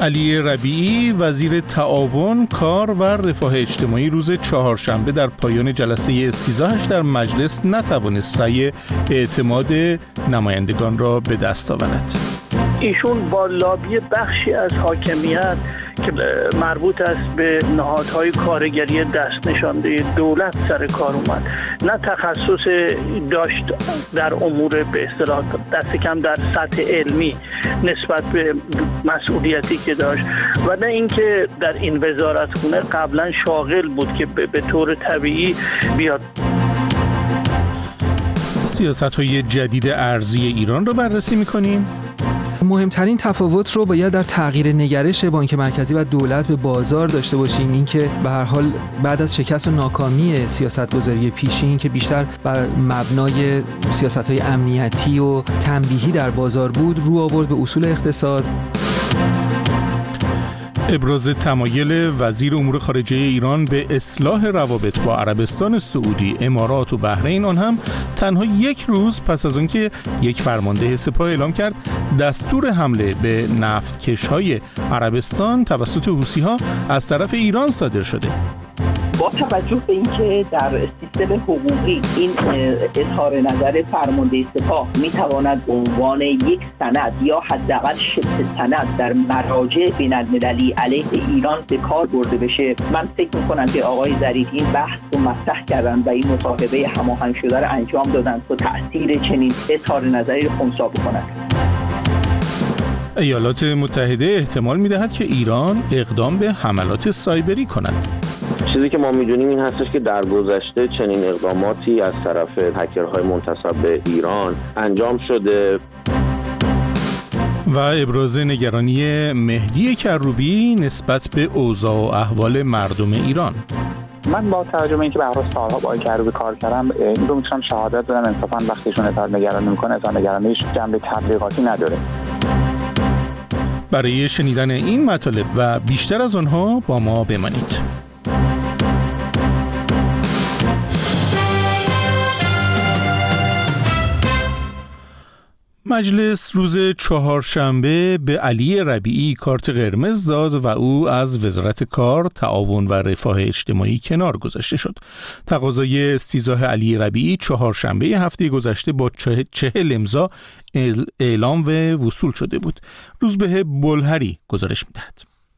علی ربیعی وزیر تعاون، کار و رفاه اجتماعی روز چهارشنبه در پایان جلسه استیضاحش در مجلس نتوانست رأی اعتماد نمایندگان را به دست آورد. ایشون با لابی بخشی از حاکمیت که مربوط است به نهادهای کارگری دست نشانده دولت سر کار اومد، نه تخصص داشت در امور به اصطلاح دست کم در سطح علمی نسبت به مسئولیتی که داشت، و نه اینکه در این وزارتخونه قبلا شاغل بود که به طور طبیعی بیاد. سیاست‌های جدید ارزی ایران رو بررسی می‌کنیم. مهمترین تفاوت رو باید در تغییر نگرش بانک مرکزی و دولت به بازار داشته باشیم. این که به هر حال بعد از شکست و ناکامی سیاست‌گذاری پیشین که بیشتر بر مبنای سیاست‌های امنیتی و تنبیهی در بازار بود، رو آورد به اصول اقتصاد. ابراز تمایل وزیر امور خارجه ایران به اصلاح روابط با عربستان سعودی، امارات و بحرین، آن هم تنها یک روز پس از آنکه یک فرمانده سپاه اعلام کرد دستور حمله به نفتکش‌های عربستان توسط حوثی‌ها از طرف ایران صادر شده. با توجه به اینکه در سیستم حقوقی این اظهار نظر فرمانده سپاه میتواند به عنوان یک سند یا حداقل شبه سند در مراجع بین‌المللی علیه ایران به کار برده بشه، من فکر میکنم که آقای ظریف این بحث رو مطرح کردن و این مصاحبه هماهنگ شده رو انجام دادن تا تأثیر چنین اظهار نظری رو خنثی بکنند. ایالات متحده احتمال میدهد که ایران اقدام به حملات سایبری کند. چیزی که ما میدونیم این هستش که در گذشته چنین اقداماتی از طرف هکرهای منتسب به ایران انجام شده. و ابراز نگرانی مهدی کروبی نسبت به اوضاع و احوال مردم ایران. من با توجه به اینکه به هر حال سالها با کروبی کار کردم، این رو میتونم شهادت بدم انصافا وقتیشون اظهار نگرانی میکنه، اظهار نگرانیش جنبه تبلیغاتی نداره. برای شنیدن این مطالب و بیشتر از آنها با ما بمانید. مجلس روز چهارشنبه به علی ربیعی کارت قرمز داد و او از وزارت کار، تعاون و رفاه اجتماعی کنار گذاشته شد. تقاضای استیضاح علی ربیعی چهارشنبه هفته گذشته با 40 امضا اعلام و وصول شده بود. روزبه بلهری گزارش می‌دهد.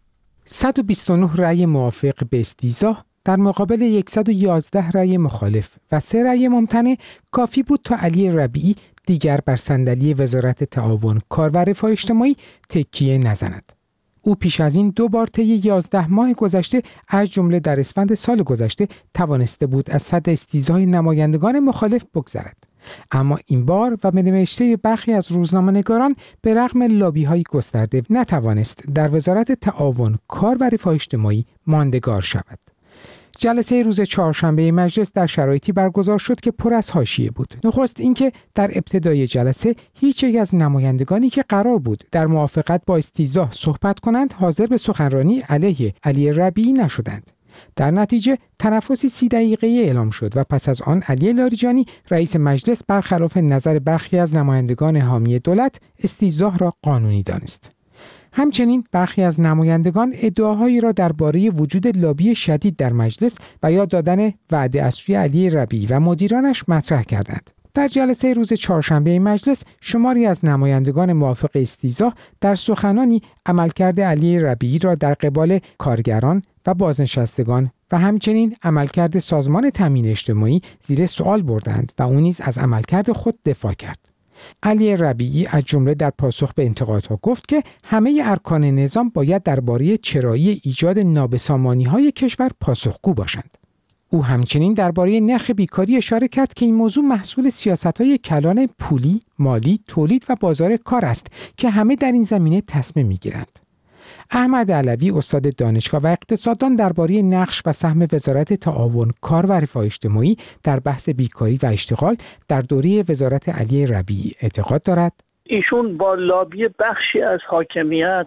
129 رأی موافق به استیضاح در مقابل 111 رأی مخالف و 3 رأی ممتنع کافی بود تا علی ربیعی دیگر بر صندلی وزارت تعاون، کار و رفاه اجتماعی تکیه نزند. او پیش از این 2 بار طی 11 ماه گذشته از جمله در اسفند سال گذشته توانسته بود از صد استیضاح نمایندگان مخالف بگذرد. اما این بار و به نوشته برخی از روزنامه‌نگاران به رغم لابی‌های گسترده نتوانست در وزارت تعاون، کار و رفاه اجتماعی ماندگار شود. جلسه روز چهارشنبه مجلس در شرایطی برگزار شد که پر از حاشیه بود. نخست اینکه در ابتدای جلسه هیچ یک از نمایندگانی که قرار بود در موافقت با استیضاح صحبت کنند حاضر به سخنرانی علیه علی ربیعی نشدند. در نتیجه تنفسی 30 دقیقه‌ای اعلام شد و پس از آن علی لاریجانی رئیس مجلس برخلاف نظر برخی از نمایندگان حامی دولت استیضاح را قانونی دانست. همچنین برخی از نمایندگان ادعاهایی را درباره وجود لابی شدید در مجلس و یا دادن وعده از سوی علی ربیعی و مدیرانش مطرح کردند. در جلسه روز چهارشنبه مجلس شماری از نمایندگان موافق استیضاح در سخنانی عملکرد علی ربیعی را در قبال کارگران و بازنشستگان و همچنین عملکرد سازمان تامین اجتماعی زیر سوال بردند و او نیز از عملکرد خود دفاع کرد. علی ربیعی از جمله در پاسخ به انتقادها گفت که همه ارکان نظام باید درباره چرایی ایجاد نابسامانی‌های کشور پاسخگو باشند. او همچنین درباره نرخ بیکاری اشاره کرد که این موضوع محصول سیاست‌های کلان پولی، مالی، تولید و بازار کار است که همه در این زمینه تصمیم می‌گیرند. احمد علوی استاد دانشگاه و اقتصاددان درباره نقش و سهم وزارت تعاون، کار و رفاه اجتماعی در بحث بیکاری و اشتغال در دوره وزارت علی ربیعی اعتقاد دارد ایشون با لابی بخشی از حاکمیت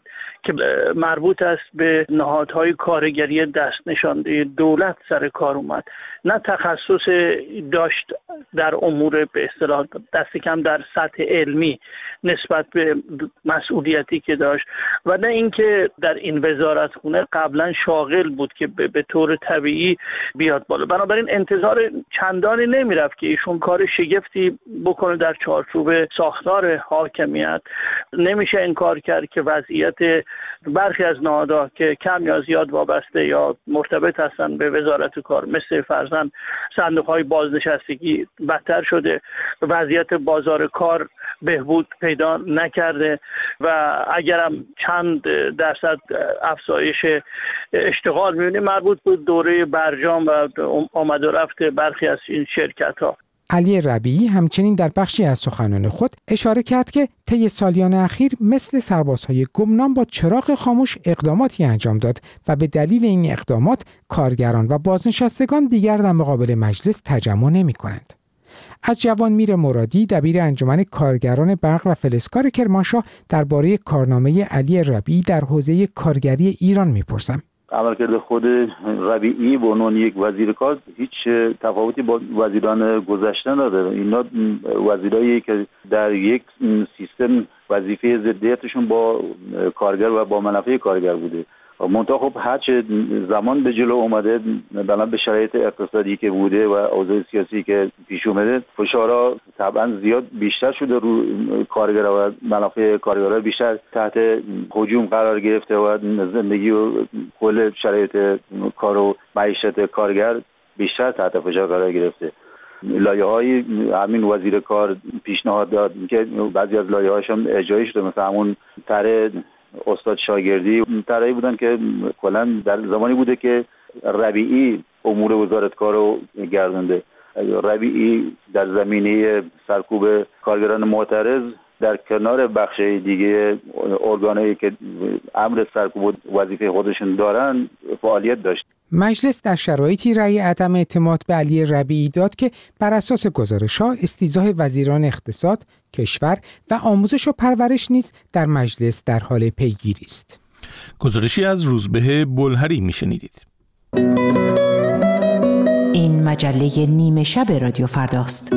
که مربوط است به نهادهای کارگری دست نشانده دولت سر کار اومد، نه تخصص داشت در امور به اصطلاح دست کم در سطح علمی نسبت به مسئولیتی که داشت، و نه اینکه در این وزارتخونه قبلا شاغل بود که به طور طبیعی بیاد بالا. بنابراین انتظار چندانی نمیرفت که ایشون کار شگفتی بکنه در چارچوب ساختار حاکمیت. نمیشه انکار کرد که وضعیت برخی از نهادها که کم یا زیاد وابسته یا مرتبط هستن به وزارت کار، مثل فرضاً صندوق‌های بازنشستگی، بدتر شده. وضعیت بازار کار بهبود پیدا نکرده و اگرم چند درصد افزایش اشتغال می‌بینیم مربوط بود دوره برجام و آمد و رفت برخی از این شرکت‌ها. علی ربیعی همچنین در بخشی از سخنان خود اشاره کرد که طی سالیان اخیر مثل سربازهای گمنام با چراغ خاموش اقداماتی انجام داد و به دلیل این اقدامات کارگران و بازنشستگان دیگر در مقابل مجلس تجمع نمی‌کنند. از جوانمیر مرادی دبیر انجمن کارگران برق و فلزکار کرمانشاه درباره کارنامه علی ربیعی در حوزه کارگری ایران می‌پرسم. عملکرد خود ربیعی به عنوان یک وزیر کار هیچ تفاوتی با وزیران گذشته نداره. اینا وزیرایی که در یک سیستم وظیفه ضدیتشون با کارگر و با منافع کارگر بوده. منتها خب هرچه زمان به جلو اومده بنا به شرایط اقتصادی که بوده و اوضاع سیاسی که پیش اومده، فشارها طبعا زیاد بیشتر شده رو کارگرها و منافع کارگرها بیشتر تحت هجوم قرار گرفته و زندگی و کل شرایط کار و معیشت کارگر بیشتر تحت فشار قرار گرفته. لایه‌های همین وزیر کار پیشنهاد داد که بعضی از لایه‌هاش هم اجرایی شده، مثلا همون طرح استاد شاگردی طرحی بودن که کلا در زمانی بوده که ربیعی امور وزارت کار رو گردونده. ربیعی در زمینه سرکوب کارگران معترض در کنار بخش دیگه ارگانایی که امر سرکوب وظیفه خودشون دارن فعالیت داشت. مجلس در شرایطی رأی عدم اعتماد به علی ربیعی داد که بر اساس گزارش‌ها استیضاح وزیران اقتصاد، کشور و آموزش و پرورش نیز در مجلس در حال پیگیری است. گزارشی از روزبه بلهری میشنیدید. این مجله نیمه شب رادیو فرداست.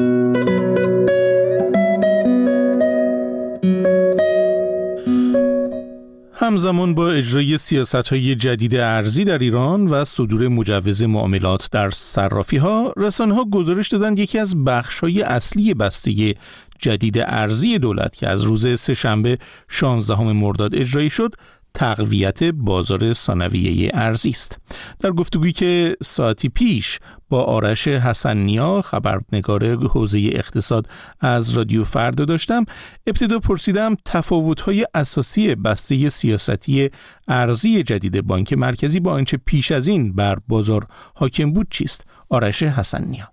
همزمان با اجرای سیاست‌های جدید ارزی در ایران و صدور مجوز معاملات در صرافی‌ها، رسانه‌ها گزارش دادند یکی از بخش‌های اصلی بسته جدید ارزی دولت که از روز سه‌شنبه 16 مرداد اجرایی شد، تقویت بازار ثانویه ارزی است. در گفتگویی که ساعتی پیش با آرش حسن‌نیا خبرنگار حوزه اقتصاد از رادیو فردا داشتم، ابتدا پرسیدم تفاوت‌های اساسی بسته سیاستی ارزی جدید بانک مرکزی با آنچه پیش از این بر بازار حاکم بود چیست؟ آرش حسن‌نیا: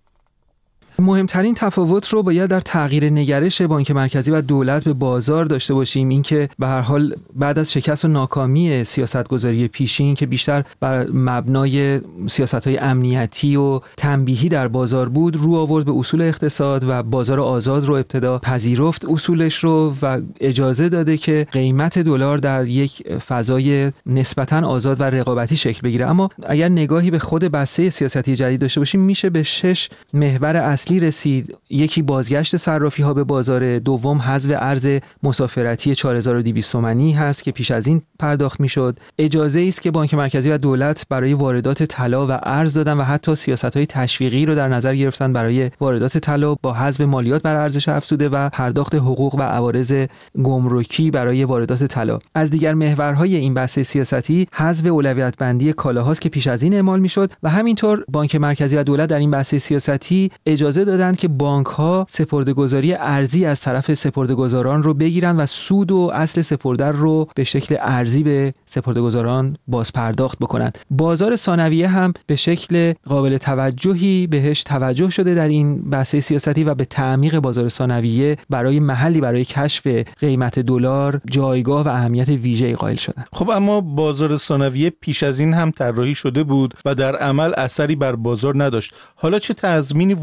مهمترین تفاوت رو باید در تغییر نگرش بانک مرکزی و دولت به بازار داشته باشیم. اینکه به هر حال بعد از شکست و ناکامی سیاستگذاری پیشین که بیشتر بر مبنای سیاست‌های امنیتی و تنبیهی در بازار بود، رو آورد به اصول اقتصاد و بازار آزاد رو ابتدا پذیرفت اصولش رو و اجازه داده که قیمت دلار در یک فضای نسبتاً آزاد و رقابتی شکل بگیره. اما اگر نگاهی به خود بسته سیاستی جدید داشته باشیم، میشه به 6 محور اصلی رسید. یکی بازگشت صرافی ها به بازار، دوم حذف ارز مسافرتی 4200 تومانی هست که پیش از این پرداخت میشد. اجازه است که بانک مرکزی و دولت برای واردات طلا و ارز دادن و حتی سیاست‌های تشویقی رو در نظر گرفتن برای واردات طلا با حذف مالیات بر ارزش افزوده و پرداخت حقوق و عوارض گمرکی برای واردات طلا. از دیگر محورهای این بسته سیاستی حذف اولویت بندی کالاهاست که پیش از این اعمال میشد و همینطور بانک مرکزی و دولت در این بسته سیاستی اجازه دادند که بانک‌ها سپرده‌گذاری ارزی از طرف سپرده‌گذاران رو بگیرن و سود و اصل سپرده رو به شکل ارزی به سپرده‌گذاران باز پرداخت بکنند. بازار ثانویه هم به شکل قابل توجهی بهش توجه شده در این بحث سیاستی و به تعمیق بازار ثانویه برای محلی برای کشف قیمت دلار جایگاه و اهمیت ویژه‌ای قائل شدن. خب اما بازار ثانویه پیش از این هم طراحی شده بود و در عمل اثری بر بازار نداشت. حالا چه تضمینی وجود داره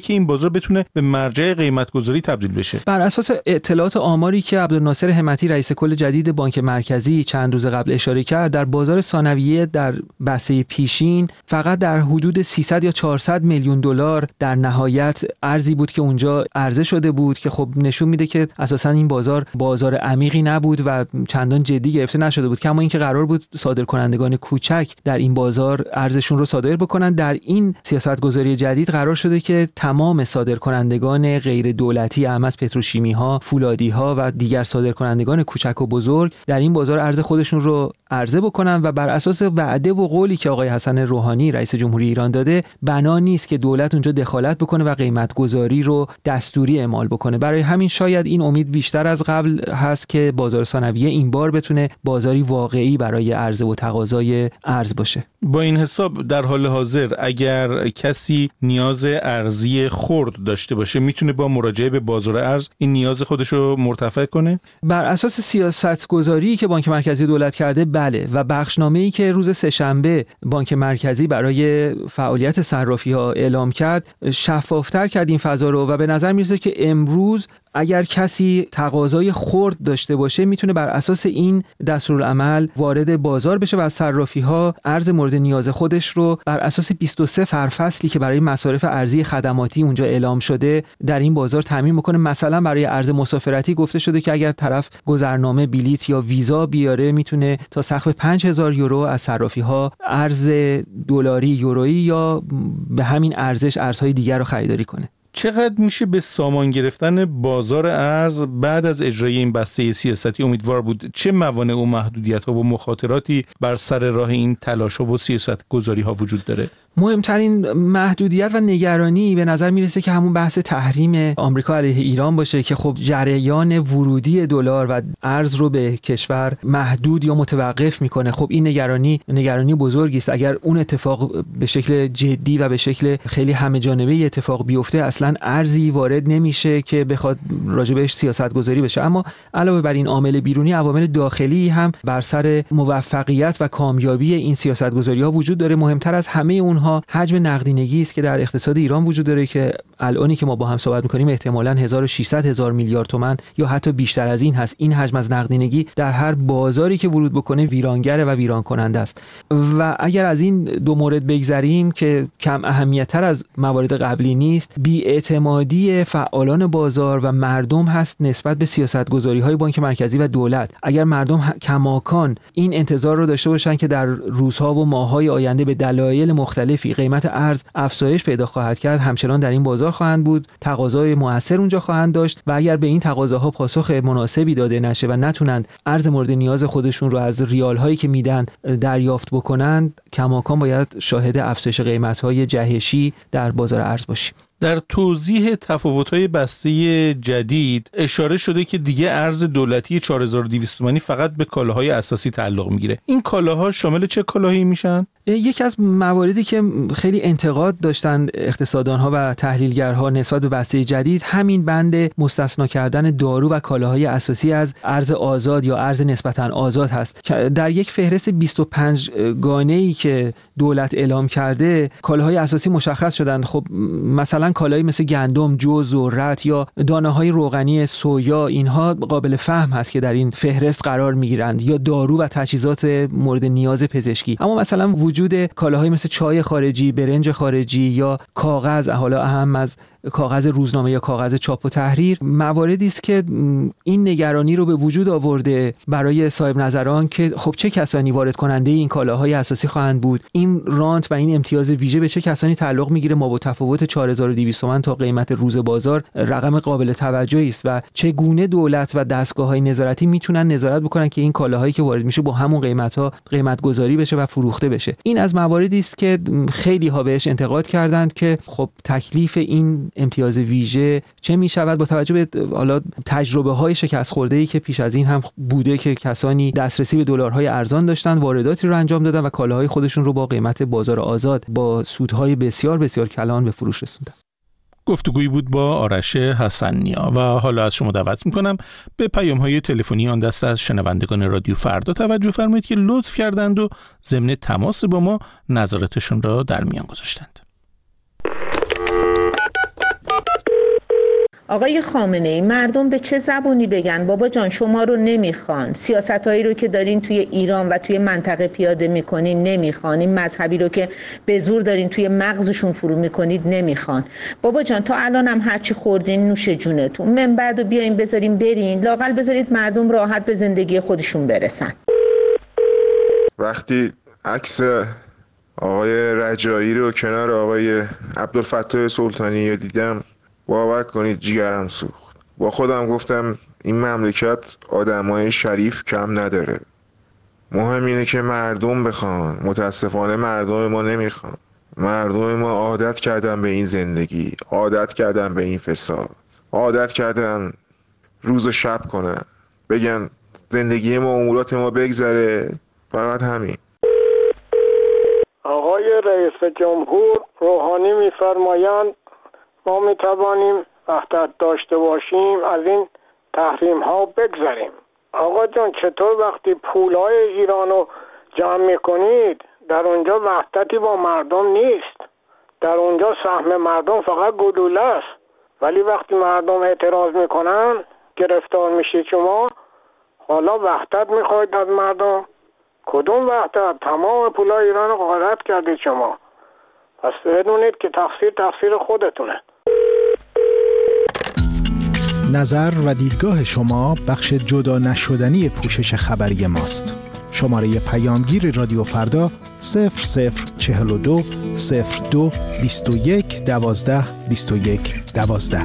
که این بازار بتونه به مرجع قیمت‌گذاری تبدیل بشه؟ بر اساس اطلاعات آماری که عبدالناصر همتی رئیس کل جدید بانک مرکزی چند روز قبل اشاره کرد، در بازار ثانویه در بسته پیشین فقط در حدود 300 یا 400 میلیون دلار در نهایت ارزی بود که اونجا عرضه شده بود که خب نشون میده که اساساً این بازار عمیقی نبود و چندان جدی گرفته نشده بود. کما اینکه قرار بود صادرکنندگان کوچک در این بازار ارزشون رو صادر بکنن. در این سیاستگذاری جدید قرار شده که تمام صادرکنندگان غیر دولتی، اهم از پتروشیمی ها، فولادی ها و دیگر صادرکنندگان کوچک و بزرگ در این بازار ارز خودشون رو عرضه بکنن و بر اساس وعده و قولی که آقای حسن روحانی رئیس جمهوری ایران داده، بنا نیست که دولت اونجا دخالت بکنه و قیمت گذاری رو دستوری اعمال بکنه. برای همین شاید این امید بیشتر از قبل هست که بازار ثانویه این بار بتونه بازاری واقعی برای عرضه و تقاضای ارز باشه. با این حساب در حال حاضر اگر کسی نیاز ارزی خرد داشته باشه میتونه با مراجعه به بازار ارز این نیاز خودش رو مرتفع کنه؟ بر اساس سیاستگذاری که بانک مرکزی دولت کرده بله، و بخشنامه‌ای که روز سه‌شنبه بانک مرکزی برای فعالیت صرافی‌ها اعلام کرد شفافتر کرد این فضا رو و به نظر میرسه که امروز اگر کسی تقاضای خرد داشته باشه میتونه بر اساس این دستورالعمل وارد بازار بشه و از صرافی‌ها ارز مورد نیاز خودش رو بر اساس 23 سرفصلی که برای مصارف ارزی خدماتی اونجا اعلام شده در این بازار تامین میکنه. مثلا برای ارز مسافرتی گفته شده که اگر طرف گذرنامه، بلیط یا ویزا بیاره میتونه تا سقف 5000 یورو از صرافی‌ها ارز دلاری، یورویی یا به همین ارزش ارزهای دیگر رو خریداری کنه. چقدر میشه به سامان گرفتن بازار ارز بعد از اجرای این بسته سیاستی امیدوار بود؟ چه موانع و محدودیت‌ها و مخاطراتی بر سر راه این تلاش‌ها و سیاست‌گذاری‌ها وجود داره؟ مهمترین محدودیت و نگرانی به نظر میرسه که همون بحث تحریم آمریکا علیه ایران باشه که خب جریان ورودی دلار و ارز رو به کشور محدود یا متوقف میکنه. خب این نگرانی بزرگی است. اگر اون اتفاق به شکل جدی و به شکل خیلی همه جانبه اتفاق بیفته اصلا ارزی وارد نمیشه که بخواد راجبش سیاست گذاری بشه. اما علاوه بر این عامل بیرونی، عوامل داخلی هم بر سر موفقیت و کامیابی این سیاست گذاری ها وجود داره. مهمتر از همه اون حجم نقدینگی است که در اقتصاد ایران وجود داره که الانی که ما با هم صحبت می‌کنیم احتمالاً 1600 میلیارد تومان یا حتی بیشتر از این هست. این حجم از نقدینگی در هر بازاری که ورود بکنه ویرانگره و ویران کننده است. و اگر از این دو مورد بگذریم که کم اهمیت‌تر از موارد قبلی نیست، بی‌اعتمادی فعالان بازار و مردم هست نسبت به سیاست‌گذاری‌های بانک مرکزی و دولت. اگر مردم کماکان این انتظار رو داشته باشن که در روزها و ماه‌های آینده به دلایل مختلف قیمت ارز افزایش پیدا خواهد کرد، همچنان در این بازار خواهند بود، تقاضای موثر اونجا خواهند داشت و اگر به این تقاضاها پاسخ مناسبی داده نشه و نتونند ارز مورد نیاز خودشون رو از ریال هایی که میدن دریافت بکنند، کماکان باید شاهد افزایش قیمت های جهشی در بازار ارز باشیم. در توضیح تفاوت‌های بسته جدید اشاره شده که دیگه ارز دولتی 4200 تومانی فقط به کالاهای اساسی تعلق میگیره. این کالاها شامل چه کالاهایی میشن؟ یکی از مواردی که خیلی انتقاد داشتن اقتصاددان‌ها و تحلیلگرها نسبت به بسته جدید همین بند مستثنا کردن دارو و کالاهای اساسی از ارز آزاد یا ارز نسبتاً آزاد هست. در یک فهرست 25 گانه‌ای که دولت اعلام کرده کالاهای اساسی مشخص شدن. خب مثلا کالایی مثل گندم، جو، ذرت یا دانه‌های روغنی سویا، اینها قابل فهم هست که در این فهرست قرار می‌گیرند، یا دارو و تجهیزات مورد نیاز پزشکی. اما مثلا وجود کالاهای مثل چای خارجی، برنج خارجی یا کاغذ، حالا اهم از کاغذ روزنامه یا کاغذ چاپ و تحریر، مواردی است که این نگرانی رو به وجود آورده برای صاحب نظران که خب چه کسانی وارد کننده این کالاهای اساسی خواهند بود، این رانت و این امتیاز ویژه به چه کسانی تعلق میگیره. ما با تفاوت 4200 تومان تا قیمت روز بازار رقم قابل توجهی است و چگونه دولت و دستگاه‌های نظارتی میتونن نظارت بکنن که این کالاهایی که وارد میشه با همون قیمت‌ها قیمت گذاری بشه و فروخته بشه. این از مواردی است که خیلی ها بهش انتقاد کردند که خب تکلیف این امتیاز ویژه چه میشود با توجه به حالا تجربه‌های شکست خورده‌ای که پیش از این هم بوده که کسانی دسترسی به دلارهای ارزان داشتن، وارداتی رو انجام دادن و کالاهای خودشون رو با قیمت بازار آزاد با سودهای بسیار بسیار کلان به فروش رسوندن. گفتگویی بود با آرش حسن‌نیا و حالا از شما دعوت می‌کنم به پیام‌های تلفنی آن دسته از شنوندگان رادیو فردا توجه فرمایید که لطف کردند و ضمن تماس با ما نظراتشون را در میان گذاشتند. آقای خامنه‌ای، مردم به چه زبونی بگن بابا جان شما رو نمیخوان، سیاستایی رو که دارین توی ایران و توی منطقه پیاده میکنین نمیخوان، این مذهبی رو که به زور دارین توی مغزشون فرو میکنید نمیخوان. بابا جان تا الان هم هرچی خوردین نوش جونتون، من بعدو بیاین بذارین برین، لااقل بذارید مردم راحت به زندگی خودشون برسن. وقتی عکس آقای رجایی رو کنار آقای عبدالفتاح سلطانی رو دیدم، باور کنید جیگرم سوخت. با خودم گفتم این مملکت آدمای شریف کم نداره، مهم اینه که مردم بخوان. متاسفانه مردم ما نمیخوان. مردم ما عادت کردن به این زندگی، عادت کردن به این فساد، عادت کردن روز و شب کنن، بگن زندگی ما امورات ما بگذره، فقط همین. آقای رئیس جمهور روحانی می‌فرمایند ما می‌توانیم وحدت داشته باشیم، از این تحریم ها بگذریم. آقا جان چطور وقتی پولهای ایرانو جمع میکنید در اونجا وحدتی با مردم نیست، در اونجا سهم مردم فقط گلوله است، ولی وقتی مردم اعتراض میکنن گرفتار میشید شما، حالا وحدت میخواید از مردم؟ کدوم وحدت؟ تمام پولای ایران رو غارت کردید شما. پس بدونید که تقصیر خودتونه. نظر و دیدگاه شما بخش جدا نشدنی پوشش خبری ماست. شماره پیامگیر رادیو فردا 0042 02 21 12 21 12.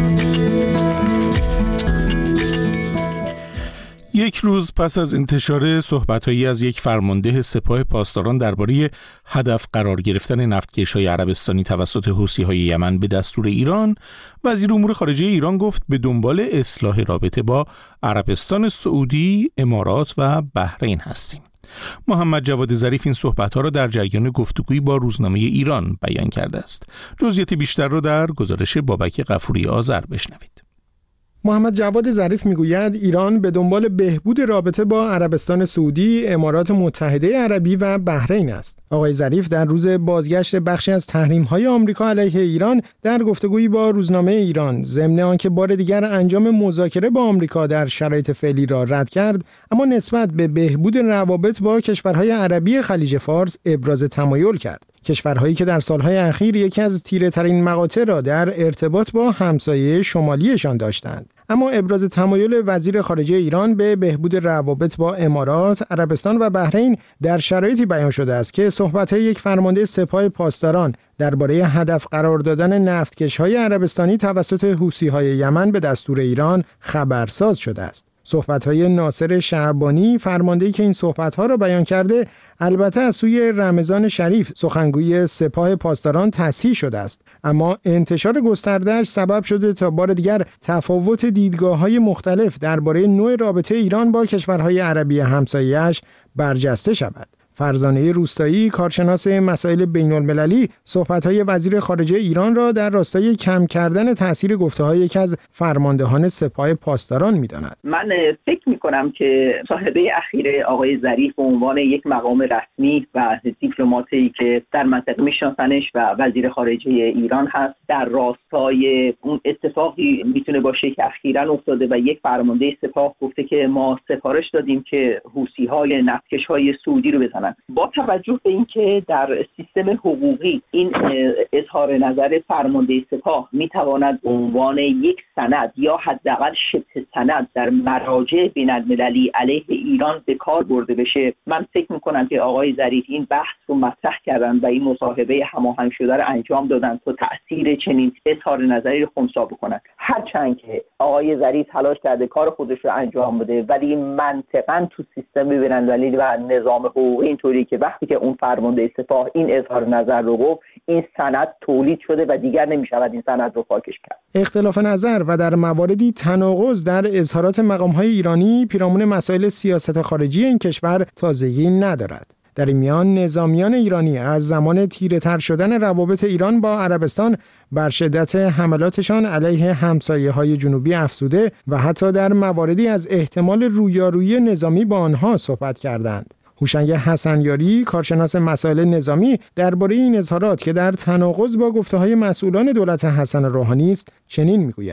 یک روز پس از انتشار صحبت‌هایی از یک فرمانده سپاه پاسداران درباره هدف قرار گرفتن نفتکش‌های عربستانی توسط حوثی‌های یمن به دستور ایران، وزیر امور خارجه ایران گفت به دنبال اصلاح رابطه با عربستان سعودی، امارات و بحرین هستیم. محمد جواد ظریف این صحبت‌ها را در جریان گفتگویی با روزنامه ایران بیان کرده است. جزئیات بیشتر را در گزارش بابک غفوری آذر بشنوید. محمد جواد ظریف میگوید ایران به دنبال بهبود رابطه با عربستان سعودی، امارات متحده عربی و بحرین است. آقای ظریف در روز بازگشت بخشی از تحریم‌های آمریکا علیه ایران در گفتگویی با روزنامه ایران، ضمن آنکه بار دیگر انجام مذاکره با آمریکا در شرایط فعلی را رد کرد، اما نسبت به بهبود روابط با کشورهای عربی خلیج فارس ابراز تمایل کرد. کشورهایی که در سالهای اخیر یکی از تیره‌ترین مقاطع را در ارتباط با همسایه شمالیشان داشتند. اما ابراز تمایل وزیر خارجه ایران به بهبود روابط با امارات، عربستان و بحرین در شرایطی بیان شده است که صحبت‌های یک فرمانده سپاه پاسداران درباره هدف قرار دادن نفتکش‌های عربستانی توسط حوثی‌های یمن به دستور ایران خبرساز شده است. صحبت‌های ناصر شعبانی، فرمانده‌ای که این صحبت‌ها را بیان کرده، البته از سوی رمضان شریف سخنگوی سپاه پاسداران تصحیح شده است، اما انتشار گسترده‌اش سبب شده تا بار دیگر تفاوت دیدگاه‌های مختلف درباره نوع رابطه ایران با کشورهای عربی همسایه‌اش برجسته شود. فرزانه روستایی، کارشناس مسائل بین‌المللی، صحبت‌های وزیر خارجه ایران را در راستای کم کردن تأثیر گفته‌های یکی از فرماندهان سپاه پاسداران می‌داند. من فکر می‌کنم که مصاحبه اخیر آقای ظریف به عنوان یک مقام رسمی و دیپلماتی که در منطقه می‌شناسنش و وزیر خارجه ایران هست، در راستای اون اتفاقی میتونه باشه که اخیراً افتاده و یک فرمانده سپاه گفته که ما سفارش دادیم که حوثی‌های نفتکش‌های سعودی رو بزنن. با توجه به اینکه در سیستم حقوقی این اظهار نظر فرمانده سپاه میتواند به عنوان یک سند یا حداقل شبه سند در مراجع بین‌المللی علیه ایران به کار برده بشه، من فکر میکنم که آقای ظریف این بحث رو مطرح کردن و این مصاحبه هماهنگ شده رو انجام دادن تا تأثیر چنین اظهار نظری رو خنثی بکنن. هرچند که آقای ظریف تلاش کرده کار خودش رو انجام بده، ولی منطقاً تو سیستم بین‌المللی و نظام حقوقی اینطوری که وقتی که اون فرمانده سپاه این اظهار نظر رو گفت، این سند تولید شده و دیگر نمی‌شود این سند رو پاکش کرد. اختلاف نظر و در مواردی تناقض در اظهارات مقام‌های ایرانی پیرامون مسائل سیاست خارجی این کشور تازگی ندارد. در این میان نظامیان ایرانی از زمان تیره‌تر شدن روابط ایران با عربستان بر شدت حملاتشان علیه همسایه‌های جنوبی افزوده و حتی در مواردی از احتمال رویارویی نظامی با آنها صحبت کردند. هوشنگ حسنیاری، کارشناس مسائل نظامی، درباره این اظهارات که در تناقض با گفته‌های مسئولان دولت حسن روحانی است چنین میگوید: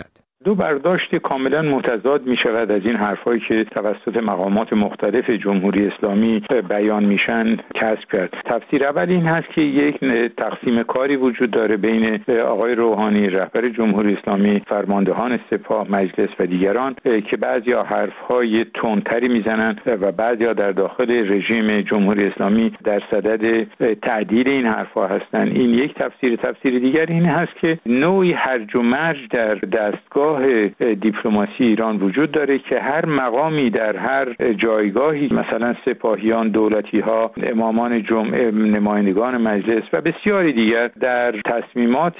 دو برداشت کاملا متضاد می شود از این حرفایی که توسط مقامات مختلف جمهوری اسلامی بیان میشن کسب کرد. تفسیر اول این هست که یک تقسیم کاری وجود داره بین آقای روحانی رهبر جمهوری اسلامی، فرماندهان سپاه، مجلس و دیگران که بعضیا حرفهای تندتری میزنن و بعضیا در داخل رژیم جمهوری اسلامی در صدد تعدیل این حرفها هستن. این یک تفسیر. تفسیر دیگر این هست که نوعی هرج و مرج در دستگاه دیپلماسی ایران وجود داره که هر مقامی در هر جایگاهی، مثلا سپاهیان، دولتی‌ها، امامان جمعه، نمایندگان مجلس و بسیاری دیگر در تصمیمات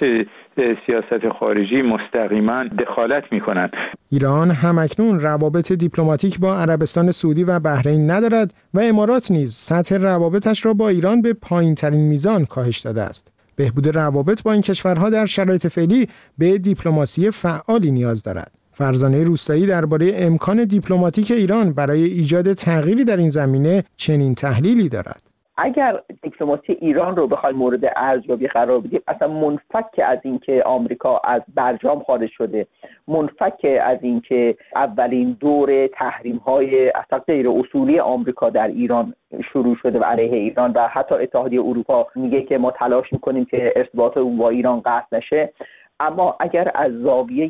سیاست خارجی مستقیما دخالت می‌کنند. ایران همکنون روابط دیپلماتیک با عربستان سعودی و بحرین ندارد و امارات نیز سطح روابطش را با ایران به پایین‌ترین میزان کاهش داده است. بهبود روابط با این کشورها در شرایط فعلی به دیپلماسی فعالی نیاز دارد. فرزانه روستایی درباره امکان دیپلماتیک ایران برای ایجاد تغییری در این زمینه چنین تحلیلی دارد. اگر دیپلماسی ایران رو بخوایم مورد ارزیابی قرار بدیم، اصلا منفک از اینکه آمریکا از برجام خارج شده، منفک از اینکه اولین دور تحریم‌های اصلا غیر اصولی آمریکا در ایران شروع شده و علیه ایران و حتی اتحادیه اروپا میگه که ما تلاش میکنیم که ارتباط با ایران قطع نشه. اما اگر از زاویه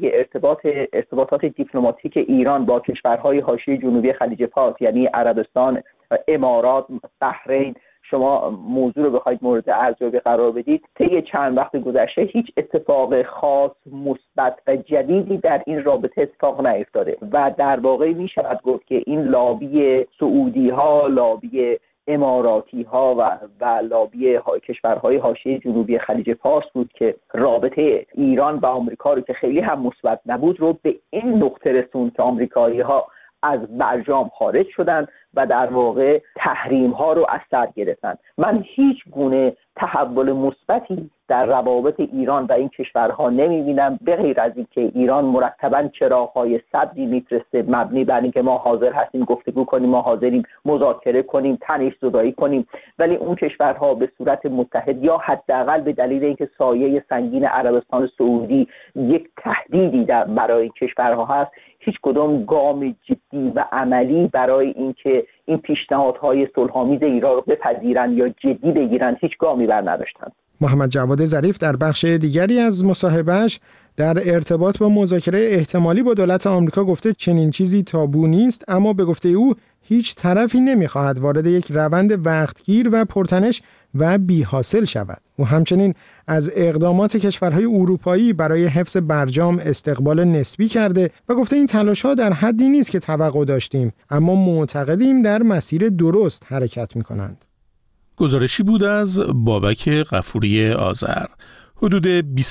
ارتباطات دیپلماتیک ایران با کشورهای حاشیه جنوبی خلیج فارس یعنی عربستان، امارات، بحرین شما موضوع رو بخواید مورد ارزیابی قرار بدید، طی چند وقت گذشته هیچ اتفاق خاص، مثبت و جدیدی در این رابطه اتفاق نیفتاده و در واقع می شود گفت که این لابی سعودی ها، لابی اماراتی ها و لابی کشورهای حاشیه جنوبی خلیج فارس بود که رابطه ایران و آمریکا رو که خیلی هم مثبت نبود رو به این نقطه رسوند که آمریکایی ها از برجام خارج شدند و در واقع تحریم ها رو از سر گرفتن. من هیچ گونه تحول مثبتی در روابط ایران و این کشورها نمیبینم به غیر از اینکه ایران مرتباً چراغ‌های صبری میفرسته مبنی بر اینکه ما حاضر هستیم گفتگو کنیم، ما حاضریم مذاکره کنیم، تنش زدایی کنیم، ولی اون کشورها به صورت متحد یا حداقل به دلیل اینکه سایه سنگین عربستان سعودی یک تهدیدی برای این کشورها هست، هیچ کدام گام جدی و عملی برای اینکه این پیشنهادهای صلح‌آمیز ایران رو بپذیرن یا جدی بگیرن هیچ گامی بر نداشتن. محمد جواد ظریف در بخش دیگری از مصاحبهش در ارتباط با مذاکره احتمالی با دولت آمریکا گفته چنین چیزی تابو نیست، اما به گفته او هیچ طرفی نمیخواهد وارد یک روند وقتگیر و پرتنش و بی‌حاصل شود. او همچنین از اقدامات کشورهای اروپایی برای حفظ برجام استقبال نسبی کرده و گفته این تلاش‌ها در حدی نیست که توقع داشتیم، اما معتقدیم در مسیر درست حرکت می‌کنند. گزارشی بود از بابک غفوری آذر. حدود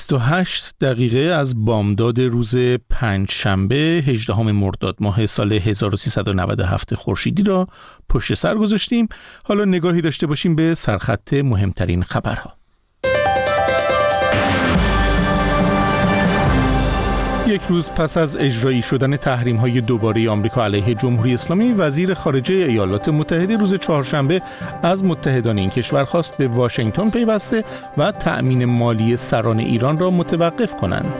28 دقیقه از بامداد روز پنجشنبه 18 مرداد ماه سال 1397 خورشیدی را پشت سر گذاشتیم. حالا نگاهی داشته باشیم به سرخط مهمترین خبرها. یک روز پس از اجرایی شدن تحریم‌های دوباره آمریکا علیه جمهوری اسلامی، وزیر خارجه ایالات متحده روز چهارشنبه از متحدان این کشور خواست به واشنگتن پیوسته و تأمین مالی سران ایران را متوقف کنند.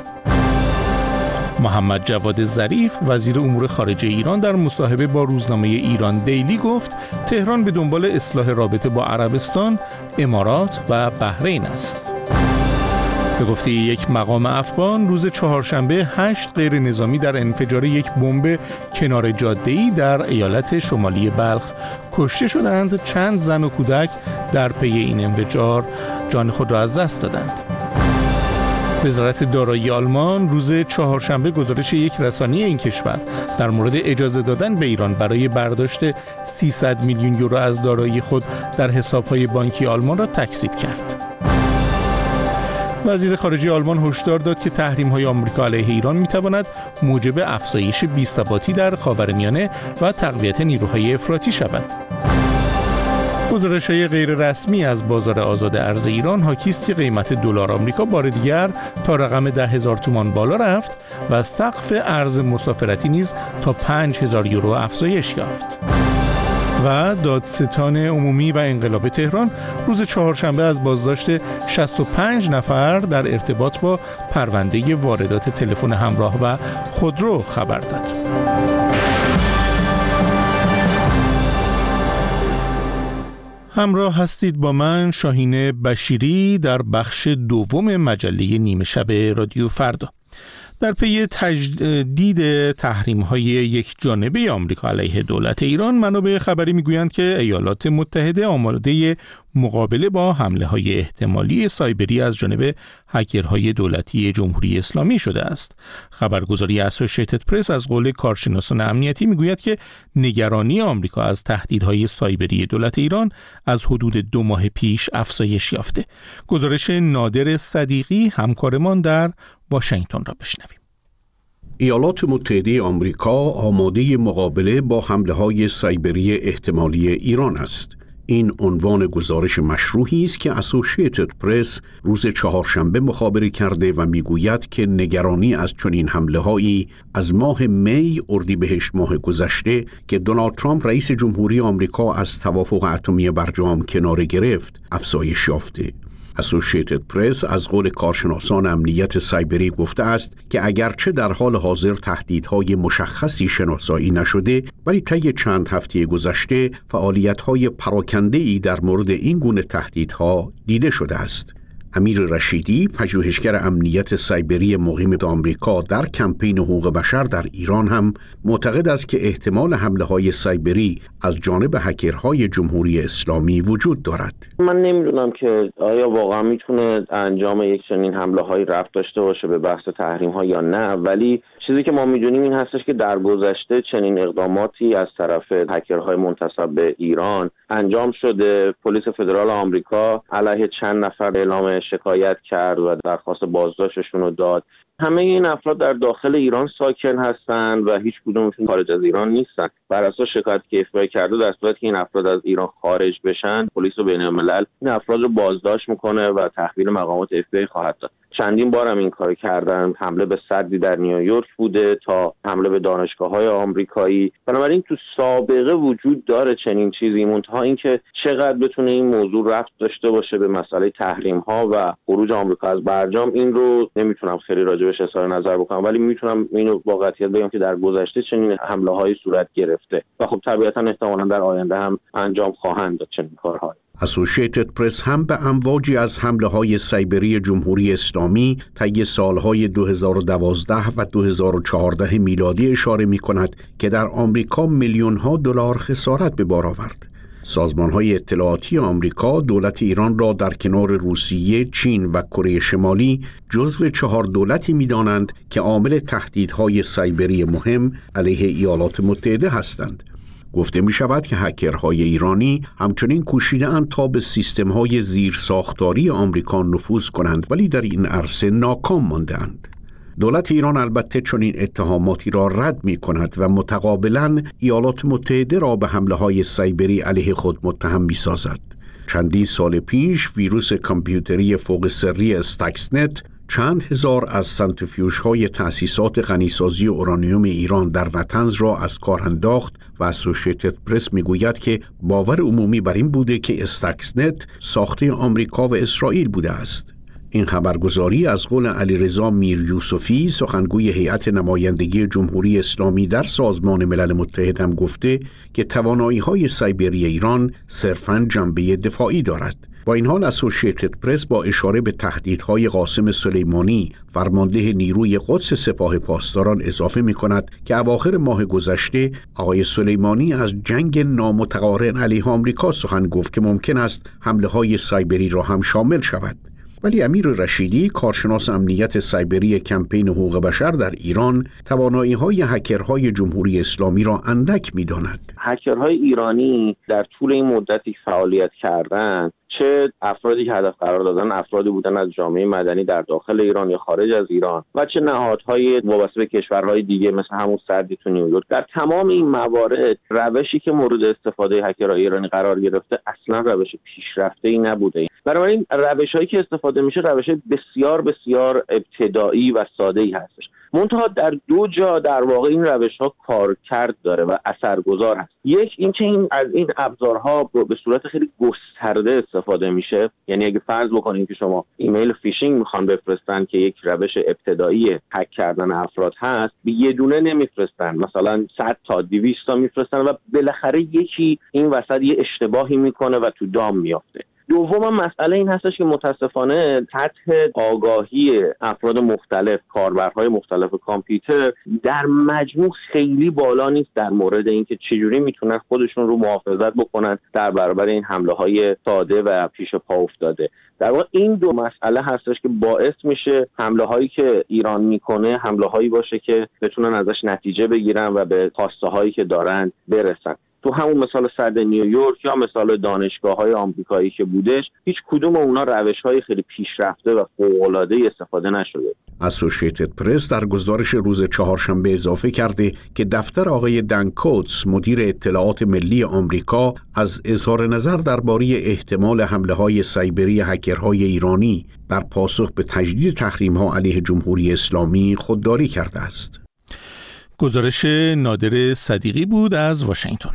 محمد جواد ظریف وزیر امور خارجه ایران در مصاحبه با روزنامه ایران دیلی گفت تهران به دنبال اصلاح رابطه با عربستان، امارات و بحرین است. به گفته یک مقام افغان روز چهارشنبه 8 غیر نظامی در انفجار یک بمب کنار جاده‌ای در ایالت شمالی بلخ کشته شدند. چند زن و کودک در پی این انفجار جان خود را از دست دادند. وزارت دارایی آلمان روز چهارشنبه گزارش یک رسانه این کشور در مورد اجازه دادن به ایران برای برداشت 300 میلیون یورو از دارایی خود در حساب‌های بانکی آلمان را تکذیب کرد. وزیر خارجه آلمان هشدار داد که تحریم‌های آمریکا علیه ایران می‌تواند موجب افزایش بی‌ثباتی در خاورمیانه و تقویت نیروهای افراطی شود. گزارش‌های غیر رسمی از بازار آزاد ارز ایران حاکی است که قیمت دلار آمریکا بار دیگر تا رقم 10,000 تومان بالا رفت و سقف ارز مسافرتی نیز تا 5,000 یورو افزایش یافت. و دادستان عمومی و انقلاب تهران روز چهارشنبه از بازداشت 65 نفر در ارتباط با پرونده واردات تلفن همراه و خودرو خبر داد. همراه هستید با من شاهین بشیری در بخش دوم مجله نیمه شب رادیو فردا. در پی تجدید تحریم‌های یک جانبه آمریکا علیه دولت ایران، منابع خبری میگویند که ایالات متحده آماده مقابله با حمله‌های احتمالی سایبری از جانب هکرهای دولتی جمهوری اسلامی شده است. خبرگزاری اسوسییتد پرس از قول کارشناسان امنیتی میگوید که نگرانی آمریکا از تهدیدهای سایبری دولت ایران از حدود 2 ماه پیش افزایش یافته. گزارش نادر صدیقی همکارمان در واشنگتن را بشنویم. ایالات متحده آمریکا آماده مقابله با حمله‌های سایبری احتمالی ایران است. این عنوان گزارش مشروحی است که اسوسییتد پرس روز چهارشنبه مخابره کرده و میگوید که نگرانی از چنین حمله‌هایی از ماه می اردیبهشت ماه گذشته که دونالد ترامپ رئیس جمهوری آمریکا از توافق اتمی برجام کناره گرفت افزایش یافته. اسوسییتد پرس از قول کارشناسان امنیت سایبری گفته است که اگرچه در حال حاضر تهدیدهای مشخصی شناسایی نشده، ولی طی چند هفته گذشته فعالیت‌های پراکنده‌ای در مورد این گونه تهدیدها دیده شده است. امیر رشیدی، پژوهشگر امنیت سایبری مقیم آمریکا در کمپین حقوق بشر در ایران، هم معتقد است که احتمال حمله‌های سایبری از جانب هکرهای جمهوری اسلامی وجود دارد. من نمیدونم که آیا واقعا میتونه انجام یک چنین حمله‌هایی ربط داشته باشه به بحث تحریم‌ها یا نه، ولی چیزی که ما میدونیم این هستش که در گذشته چنین اقداماتی از طرف هکرهای منتسب به ایران انجام شده. پلیس فدرال آمریکا علیه چند نفر اعلام شکایت کرد و درخواست بازداشتشون رو داد. همه این افراد در داخل ایران ساکن هستند و هیچ کدومشون خارج از ایران نیستن. بر اساس شکایتی که FBI کرده، در صورتی که این افراد از ایران خارج بشن، پلیس بین‌الملل این افراد رو بازداشت میکنه و تحویل مقامات FBI خواهد داد. چندین بار هم این کار کردن. حمله به سدی در نیویورک بوده تا حمله به دانشگاه‌های آمریکایی. بنابراین تو سابقه وجود داره چنین چیزی، منتها اینکه چقدر بتونه این موضوع ربط داشته باشه به مسئله تحریم‌ها و خروج آمریکا از برجام، این رو نمیتونم خیلی راجبش اظهار نظر بکنم، ولی میتونم اینو با قطعیت بگم که در گذشته چنین حمله‌های صورت گرفته و خب طبیعتاً احتمالاً در آینده هم انجام خواهند داد چنین کارها. اسوسییتد پرس هم به امواجی از حمله‌های سایبری جمهوری اسلامی طی سالهای 2012 و 2014 میلادی اشاره می‌کند که در آمریکا میلیون‌ها دلار خسارت به بار آورد. سازمان‌های اطلاعاتی آمریکا دولت ایران را در کنار روسیه، چین و کره شمالی جزو 4 دولتی می‌دانند که عامل تهدیدهای سایبری مهم علیه ایالات متحده هستند. گفته می شود که هکرهای ایرانی همچنین کوشیده‌اند تا به سیستم‌های زیرساختاری آمریکا نفوذ کنند، ولی در این عرصه ناکام مانده‌اند. دولت ایران البته چنین اتهاماتی را رد می کند و متقابلاً ایالات متحده را به حمله‌های سایبری علیه خود متهم می سازد. چندین سال پیش ویروس کامپیوتری فوق سری استاکسنت چند هزار از سنتریفیوژهای تأسیسات غنیسازی اورانیوم ایران در نطنز را از کار انداخت و اسوسییتد پرس میگوید که باور عمومی بر این بوده که استاکسنت ساخته آمریکا و اسرائیل بوده است. این خبرگزاری از قول علیرضا میریوسفی، سخنگوی هیئت نمایندگی جمهوری اسلامی در سازمان ملل متحد، هم گفته که توانایی‌های سایبری ایران صرفاً جنبه دفاعی دارد. با این حال اسوسییتد پرس با اشاره به تهدیدهای قاسم سلیمانی، فرمانده نیروی قدس سپاه پاسداران، اضافه می‌کند که اواخر ماه گذشته آقای سلیمانی از جنگ نامتقارن علیه آمریکا سخن گفت که ممکن است حمله‌های سایبری را هم شامل شود. ولی امیر رشیدی، کارشناس امنیت سایبری کمپین حقوق بشر در ایران، توانایی‌های هکرهای جمهوری اسلامی را اندک می‌داند. هکرهای ایرانی در طول این مدتی فعالیت کردند، چه افرادی که هدف قرار دادن افرادی بودن از جامعه مدنی در داخل ایران یا خارج از ایران و چه نهادهای وابسته به کشورهای دیگه مثل همون سدی تو نیویورک. در تمام این موارد روشی که مورد استفاده هکرهای ایرانی قرار گرفته اصلا روش پیشرفته‌ای نبوده. بنابراین روش‌هایی که استفاده میشه روش بسیار بسیار ابتدایی و ساده‌ای هستش. منتها در دو جا در واقع این روش‌ها کارکرد داره و اثرگذار هست. یک اینکه از این ابزارها به صورت خیلی گسترده استفاده میشه. یعنی اگه فرض بکنیم که شما ایمیل فیشینگ میخوان بفرستن که یک روش ابتدایی هک کردن افراد هست، به یه دونه نمیفرستن، مثلا 100 تا 200 تا میفرستن و بالاخره یکی این وسط یه اشتباهی میکنه و تو دام میافته. دوم مسئله این هستش که متاسفانه سطح آگاهی افراد مختلف، کاربرهای مختلف کامپیوتر در مجموع خیلی بالا نیست در مورد اینکه چجوری میتونن خودشون رو محافظت بکنن در برابر این حمله‌های ساده و پیش پا افتاده. در واقع این دو مسئله هستش که باعث میشه حمله‌هایی که ایران میکنه حمله‌هایی باشه که بتونن ازش نتیجه بگیرن و به خواسته‌هایی که دارن برسن. تو همون مثال سد نیویورک یا مثال دانشگاه‌های آمریکایی که بودش، هیچ کدوم اونا روش‌های خیلی پیشرفته و فوق‌العاده استفاده نشده. اسوسییتد پرس در گزارش روز چهارشنبه اضافه کرده که دفتر آقای دن کوتس مدیر اطلاعات ملی آمریکا از اظهار نظر درباره احتمال حمله‌های سایبری هکرهای ایرانی بر پاسخ به تجدید تحریم‌ها علیه جمهوری اسلامی خودداری کرده است. گزارش نادر صدیقی بود از واشنگتن.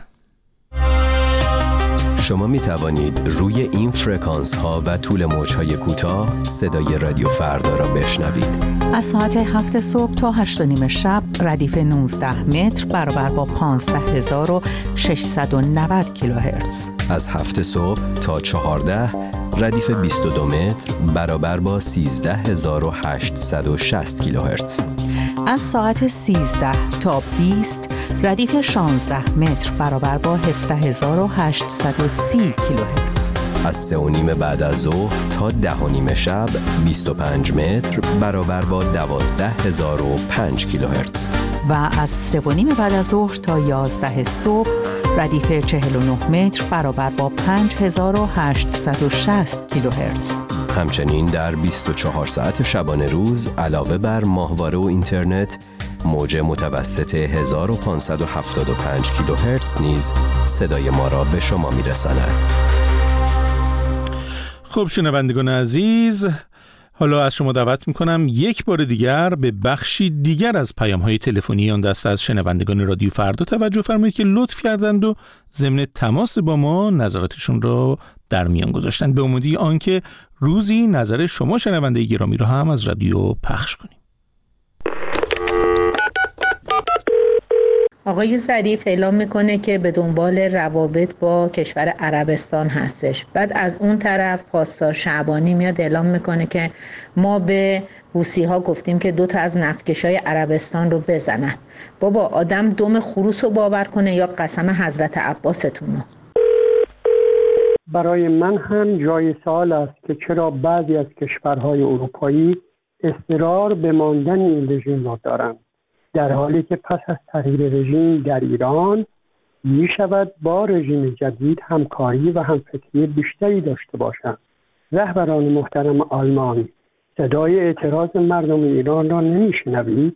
شما می توانید روی این فرکانس ها و طول موج های کوتاه صدای رادیو فردا را بشنوید. از ساعت 7 صبح تا 8:30 شب ردیف 19 متر برابر با 15690 کیلوهرتز. از 7 صبح تا 14 ردیف 22 متر برابر با 13860 کیلوهرتز. از ساعت 13 تا 20 ردیف 16 متر برابر با 17830 کیلوهرتز. از 3:30 بعد از ظهر تا 10:30 شب 25 متر برابر با 12005 کیلوهرتز. و از 3:30 بعد از ظهر تا 11 صبح ردیف 49 متر برابر با 5860 کیلوهرتز. همچنین در 24 ساعت شبانه روز علاوه بر ماهواره و اینترنت، موج متوسط 1575 کیلوهرتز نیز صدای ما را به شما میرساند. خب شنوندگان عزیز، حالا از شما دعوت میکنم یک بار دیگر به بخشی دیگر از پیام‌های تلفنی آن دسته از شنوندگان رادیو فردا توجه فرمایید که لطف کردند و ضمن تماس با ما نظراتشون را در میان گذاشتند، به امیدی آنکه روزی نظر شما شنونده گرامی را هم از رادیو پخش کنیم. آقای ظریف اعلام میکنه که به دنبال روابط با کشور عربستان هستش. بعد از اون طرف پاسدار شعبانی میاد اعلام میکنه که ما به حوثی‌ها گفتیم که 2 تا از نفتکشای عربستان رو بزنن. بابا آدم دم خروس رو باور کنه یا قسم حضرت عباستون رو؟ برای من هم جای سوال است که چرا بعضی از کشورهای اروپایی اصرار به ماندن این رژیم را دارند، در حالی که پس از تغییر رژیم در ایران می شود با رژیم جدید همکاری و همفکری بیشتری داشته باشند. رهبران محترم آلمان، صدای اعتراض مردم ایران را نمی شنوید؟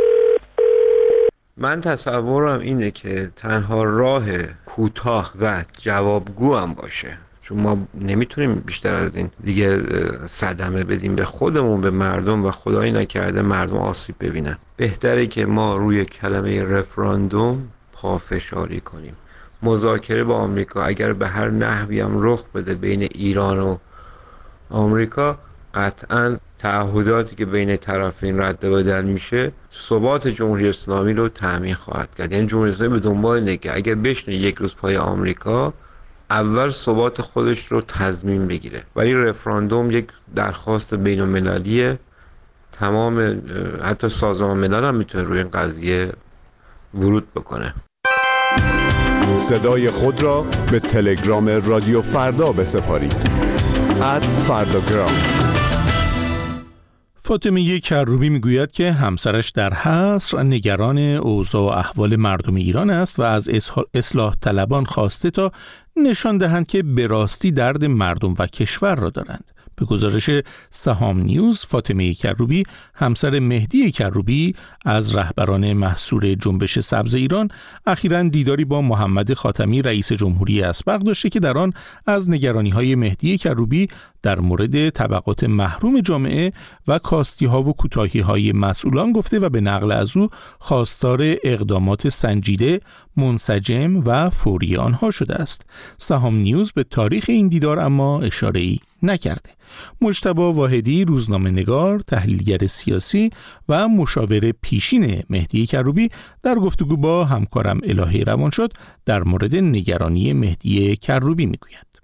من تصورم اینه که تنها راه کوتاه و جوابگو هم باشه، چون ما نمیتونیم بیشتر از این دیگه صدمه بدیم به خودمون، به مردم، و خدایی نکرده مردم آسیب ببینن. بهتره که ما روی کلمه رفراندوم پافشاری کنیم. مذاکره با آمریکا اگر به هر نحوی هم رخ بده بین ایران و آمریکا، قطعاً تعهداتی که بین طرفین رد و بدل میشه ثبات جمهوری اسلامی رو تضمین خواهد کرد. یعنی جمهوری اسلامی به دنبال اینه که اگر بشینه یک روز پای آمریکا، اول ثبات خودش رو تضمین بگیره. ولی رفراندوم یک درخواست بین المللیه، تمام حتی سازمان ملل هم میتونه روی این قضیه ورود بکنه. صدای خود را به تلگرام رادیو فردا بسپارید. @فرداگرام. فاطمه کروبی میگوید که همسرش در حصر نگران اوضاع و احوال مردم ایران است و از اصلاح طلبان خواسته تا نشان دهند که به راستی درد مردم و کشور را دارند. به گزارش سهام نیوز، فاطمه کروبی همسر مهدی کروبی از رهبران محصور جنبش سبز ایران اخیراً دیداری با محمد خاتمی رئیس جمهوری اسبق داشته که در آن از نگرانی‌های مهدی کروبی در مورد طبقات محروم جامعه و کاستی‌ها و کوتاهی‌های مسئولان گفته و به نقل از او خواستار اقدامات سنجیده، منسجم و فوری آنها شده است. سهام نیوز به تاریخ این دیدار اما اشاره‌ای نکرده. مجتبی واحدی، روزنامه‌نگار، تحلیلگر سیاسی و مشاور پیشین مهدی کروبی، در گفتگو با همکارم الهی روانشد در مورد نگرانی مهدی کروبی میگوید.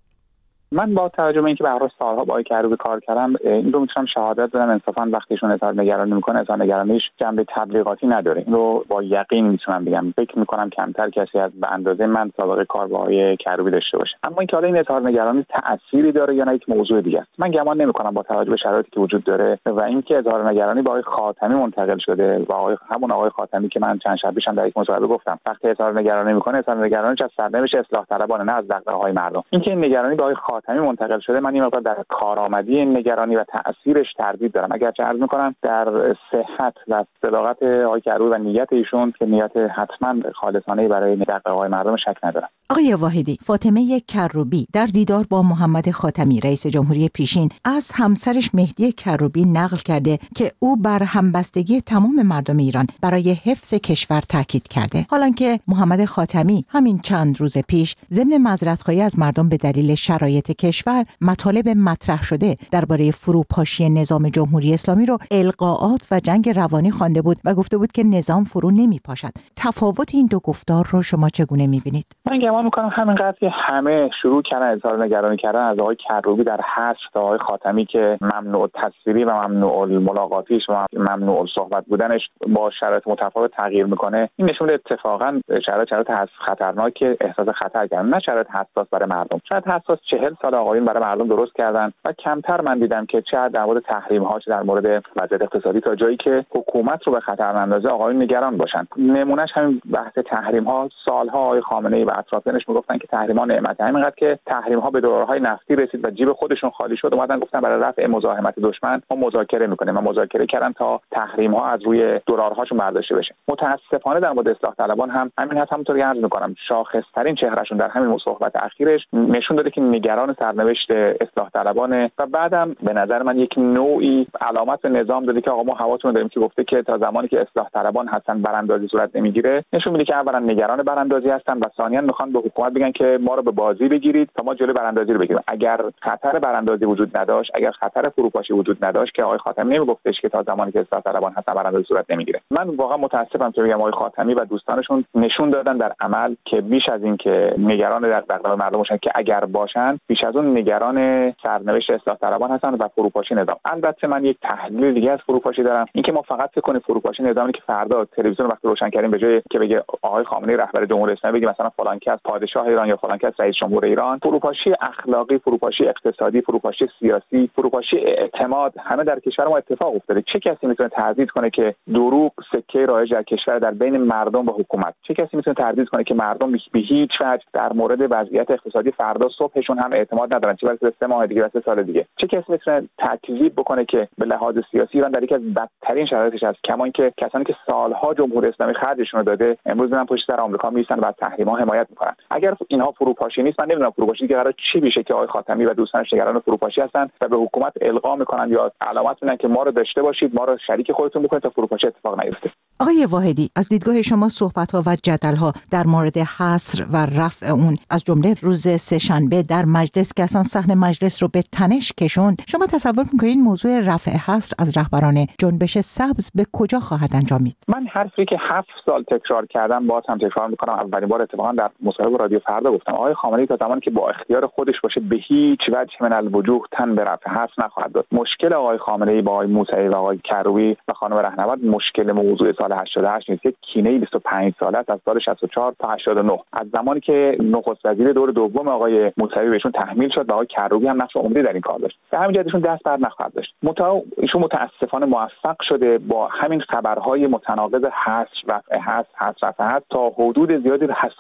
من با توجه به اینکه به هر حال سالها با آقای کروبی کار کردم، این رو میتونم شهادت بدم انصافا وقتیشون اظهار نگرانی میکنه، اظهار نگرانیش جنبه تبلیغاتی نداره. این رو با یقین میتونم بگم. فکر میکنم کمتر کسی از به اندازه من سابقه کار با آقای کروبی داشته باشه. اما اینکه حالا این اظهار نگرانی تأثیری داره یا نه یک موضوع دیگه است. من گمان نمیکنم با توجه به شرایطی که وجود داره و اینکه اظهار نگرانی با آقای خاتمی منتقل شده و همون آقای خاتمی که من چند شب پیشم در یک مصاحبه گفتم وقتی اظهار نگرانی میکنه، اظهار نگرانیش از سرنوشت اصلاح طلبانه، نه از دغدغه‌های مردم. اینکه این نگرانی با آقای خاتمی منتقل شده، من این مقدار در کارآمدی این نگرانی و تأثیرش تردید دارم. اگرچه عرض میکنم در صحت و صداقت آقای کروبی و نیت ایشون که نیت حتما خالصانه برای دغدغه‌های مردم شک ندارم. آقای واحدی، فاطمه کروبی در دیدار با محمد خاتمی رئیس جمهوری پیشین از همسرش مهدی کروبی نقل کرده که او بر همبستگی تمام مردم ایران برای حفظ کشور تاکید کرده، حالانکه محمد خاتمی همین چند روز پیش ضمن معذرت‌خواهی از مردم به دلیل شرایط کشور مطالب مطرح شده درباره فروپاشی نظام جمهوری اسلامی رو القاءات و جنگ روانی خوانده بود و گفته بود که نظام فرو نمیپاشد. تفاوت این دو گفتار رو شما چگونه می‌بینید؟ من گمان می‌کنم همینقدر که همه شروع کردن اظهار نگرانی کردن از آقای کروبی در حصر تا آقای خاتمی که ممنوع تصویری و ممنوع ملاقاتیش و ممنوع صحبت بودنش با شرایط متفاوت تغییر میکنه، این نشون میده اتفاقا شرایط خطرناک احساس خطر کردن، نه شرایط حساس برای مردم. شاید حساس 40 سال آقایون برای مردم درست کردن و کمتر من دیدم که چه در مورد تحریم ها چه در مورد وضعیت اقتصادی تا جایی که حکومت رو به خطر اندازه آقایون نگران باشن. نمونهش همین بحث تحریم ها. سالها آقای خامنه‌ای و اطرافیانش میگفتن که تحریم ها نعمت، همینقدر که تحریم ها به دلارهای نفتی رسید و جیب خودشون خالی شد، اومدن گفتن برای رفع مزاحمت دشمن ما مذاکره میکنیم و مذاکره کردن تا تحریم ها از روی دلارهاشون برداشته بشه. متاسفانه در مورد اصلاح طلبان هم همین هست. همونطوری عرض میکنم شاخص‌ترین چهرهشون در همین صحبت اخیرش نشون داده که نگران سرنوشت اصلاح طلبانه و بعدم به نظر من یک نوعی علامت به نظام داده که آقا ما حواسمون داریم که گفته که تا زمانی که اصلاح طلبان هستن براندازی صورت نمیگیره، نشون میده که اولا نگران براندازی هستن و ثانیا میخوان به حکومت بگن که ما رو به بازی بگیرید تا ما جلوی براندازی رو بگیریم. اگر خطر براندازی وجود نداشت، اگر خطر فروپاشی وجود نداشت که آقای خاتمی نمیگفتش که تا زمانی که اصلاح طلبان هستن براندازی صورت نمیگیره. من واقعا متاسفم که میگم آقای خاتمی و دوستانشون نشون دادن در عمل که بیش از این که نگران دغدغه‌های مردم باشن که اگر باشن، بیش از اون نگران سرنوشت اصلاح طلبان هستن و فروپاشی نظام. البته من یک تحلیل دیگه از فروپاشی دارم، اینکه ما فقط فکر کنیم فروپاشی نظامی که فردا تلویزیون وقتی روشن کردیم به جای که بگه آقای خامنه‌ای رهبر جمهوری اسلامی بگه مثلا فلان کس پادشاه ایران یا فلان کس رئیس جمهور ایران، فروپاشی اخلاقی، فروپاشی اقتصادی، فروپاشی سیاسی، فروپاشی اعتماد همه در کشور ما اتفاق افتاده. چه کسی میتونه تردید کنه که دروغ سکه رایج در کشور در بین مردم و حکومت؟ چه کسی میتونه تردید کنه که مردم به هیچ وجه در مورد وضعیت اقتصادی فردا صبحشون هم اعتماد ندارن، چه برسه 3 ماه دیگه و 3 سال دیگه؟ چه کسی میتونه تکذیب بکنه که به لحاظ سیاسی ایران در یکی از بدترین شرایطش است، کما اینکه کسانی که سالها جمهوری اسلامی خرجشون رو داده امروز هم پشت سر آمریکا میسن و از تحریم‌ها حمایت میکنن. اگر اینها فروپاشی نیست، من نمیدونم فروپاشی که قرار چی بشه که آقای خاتمی و دوستانش نگران فروپاشی هستن و به حکومت القا میکنن یا علامت میدن که ما رو داشته باشید، ما رو شریک خودتون بکنید تا فروپاشی اتفاق نیفته. آقای واحدی، از دیدگاه شما صحبت‌ها و جدل‌ها در مورد حصر و رفع اون از جمله روز سه‌شنبه در مجلس که اصلا صحن مجلس رو به تنش کشوند، شما تصور می‌کنید موضوع رفع حصر از رهبران جنبش سبز به کجا خواهد انجامید؟ من حرفی که 7 سال تکرار کردم باز هم تکرار می‌کنم. اولین بار اتفاقا در مصاحبه رادیو فردا گفتم آقای خامنه‌ای تا زمانی که با اختیار خودش باشه به هیچ وجه من الوجوه تن به رفع حصر نخواهد داد. مشکل آقای خامنه‌ای با آقای موسوی و آقای کروبی و خانم رهنورد مشکل موضوع سال 88 نیست. یک کینه 25 ساله است از سال 64 تا 89 از زمانی که نخست وزیر دور دوم آقای موسوی بهشون تحمیل شد و آقای کروبی هم نقش عمده در این کار داشت. به همین جهتشون دست بر نخواهد داشت. ایشون متاسفانه موفق شده با همین خبرهای متناقض حصر رفع حصر تا حدود زیادی حساسیت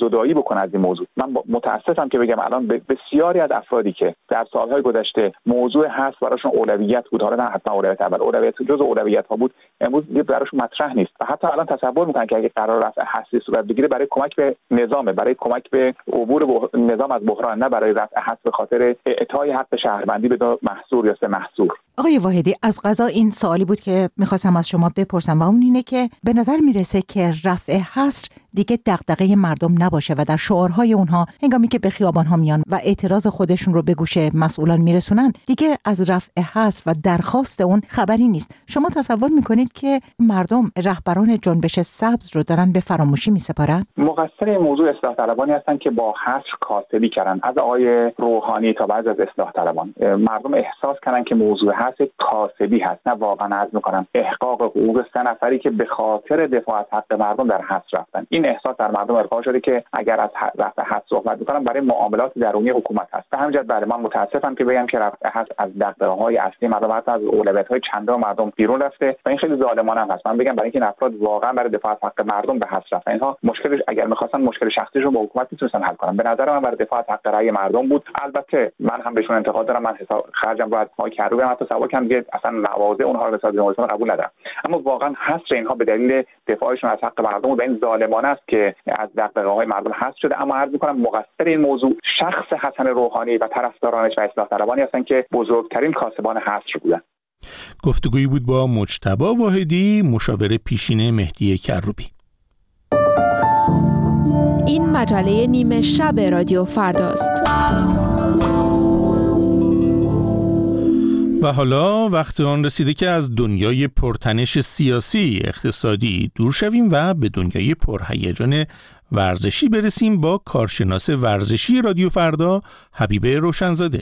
جدایی بکنه از این موضوع. من متاسفم که بگم الان بسیاری از افرادی که در سالهای گذشته موضوع هست براشون اولویت بود، حالا نه حتما اولویت اول، اولویت جزء اولویت‌ها بود، امروز دیگه براشون مطرح نیست و حتی الان تصور میکنن که اگه قرار رفع هستی صورت بگیره برای کمک به نظام، برای کمک به عبور نظام از بحران، نه برای رفع هست به خاطر اعطای حق شهروندی به دو محصور یا سه محصور. آقای واحدی، از قضا این سوالی بود که میخواستم از شما بپرسم و اون اینه که به نظر میرسه که رفع حصر دیگه دغدغه مردم نباشه و در شعارهای اونها هنگامی که به خیابان‌ها میان و اعتراض خودشون رو به گوش مسئولان میرسونن دیگه از رفع حصر و درخواست اون خبری نیست. شما تصور میکنید که مردم رهبران جنبش سبز رو دارن به فراموشی میسپارن؟ مقصر این موضوع اصلاح طلبانی هستن که با حصر کاسبی کردن، از آقای روحانی تا بعضی از اصلاح طلبان. مردم احساس کردن که موضوع حصر کاسبی هست، نه واقعا عرض میکنم احقاق حقوق 3 نفری که به خاطر دفاع از حق مردم در حصر رفتن. این احساس در مردم ارضا شده که اگر از رفع حصر صحبت میکنم برای معاملات درونی حکومت هست. به همین جهت برای من متاسفم که بگم که رفع حصر از دغدغه‌های اصلی مردم، حتی از اولویت‌های چندان مردم بیرون رفته و این خیلی ظالمانه است. من بگم برای اینکه افراد واقعا برای دفاع از حق مردم به حصر رفتن، اینها مشکلش اگر می‌خواستن مشکل شخصیشون با حکومت میتونستن حل کنن. به نظر من برای دفاع از حق رأی مردم بود. البته من هم بهشون انتقاد دارم، من حساب خرجم باید های کردم، حتی سوال کردم که اصلا نوازه اونها رو حساب نوازه قبول ندارم، اما واقعا حصر اینها به دلیل دفاعشون از حق مردم و این ظالمانه است که از دغدغه‌های مردم حذف شده. اما عرض می‌کنم مقصر این موضوع شخص حسن روحانی و طرفدارانش و اصلاح طلبانی هستند که بزرگترین کاسبان حصر بودند. گفتگویی بود با مجتبی واحدی، مشاور پیشین مهدی کروبی. این مجله نیمه شب رادیو فرداست. و حالا وقت آن رسیده که از دنیای پرتنش سیاسی اقتصادی دور شویم و به دنیای پرهیجان ورزشی برسیم با کارشناس ورزشی رادیو فردا حبیبه روشنزاده.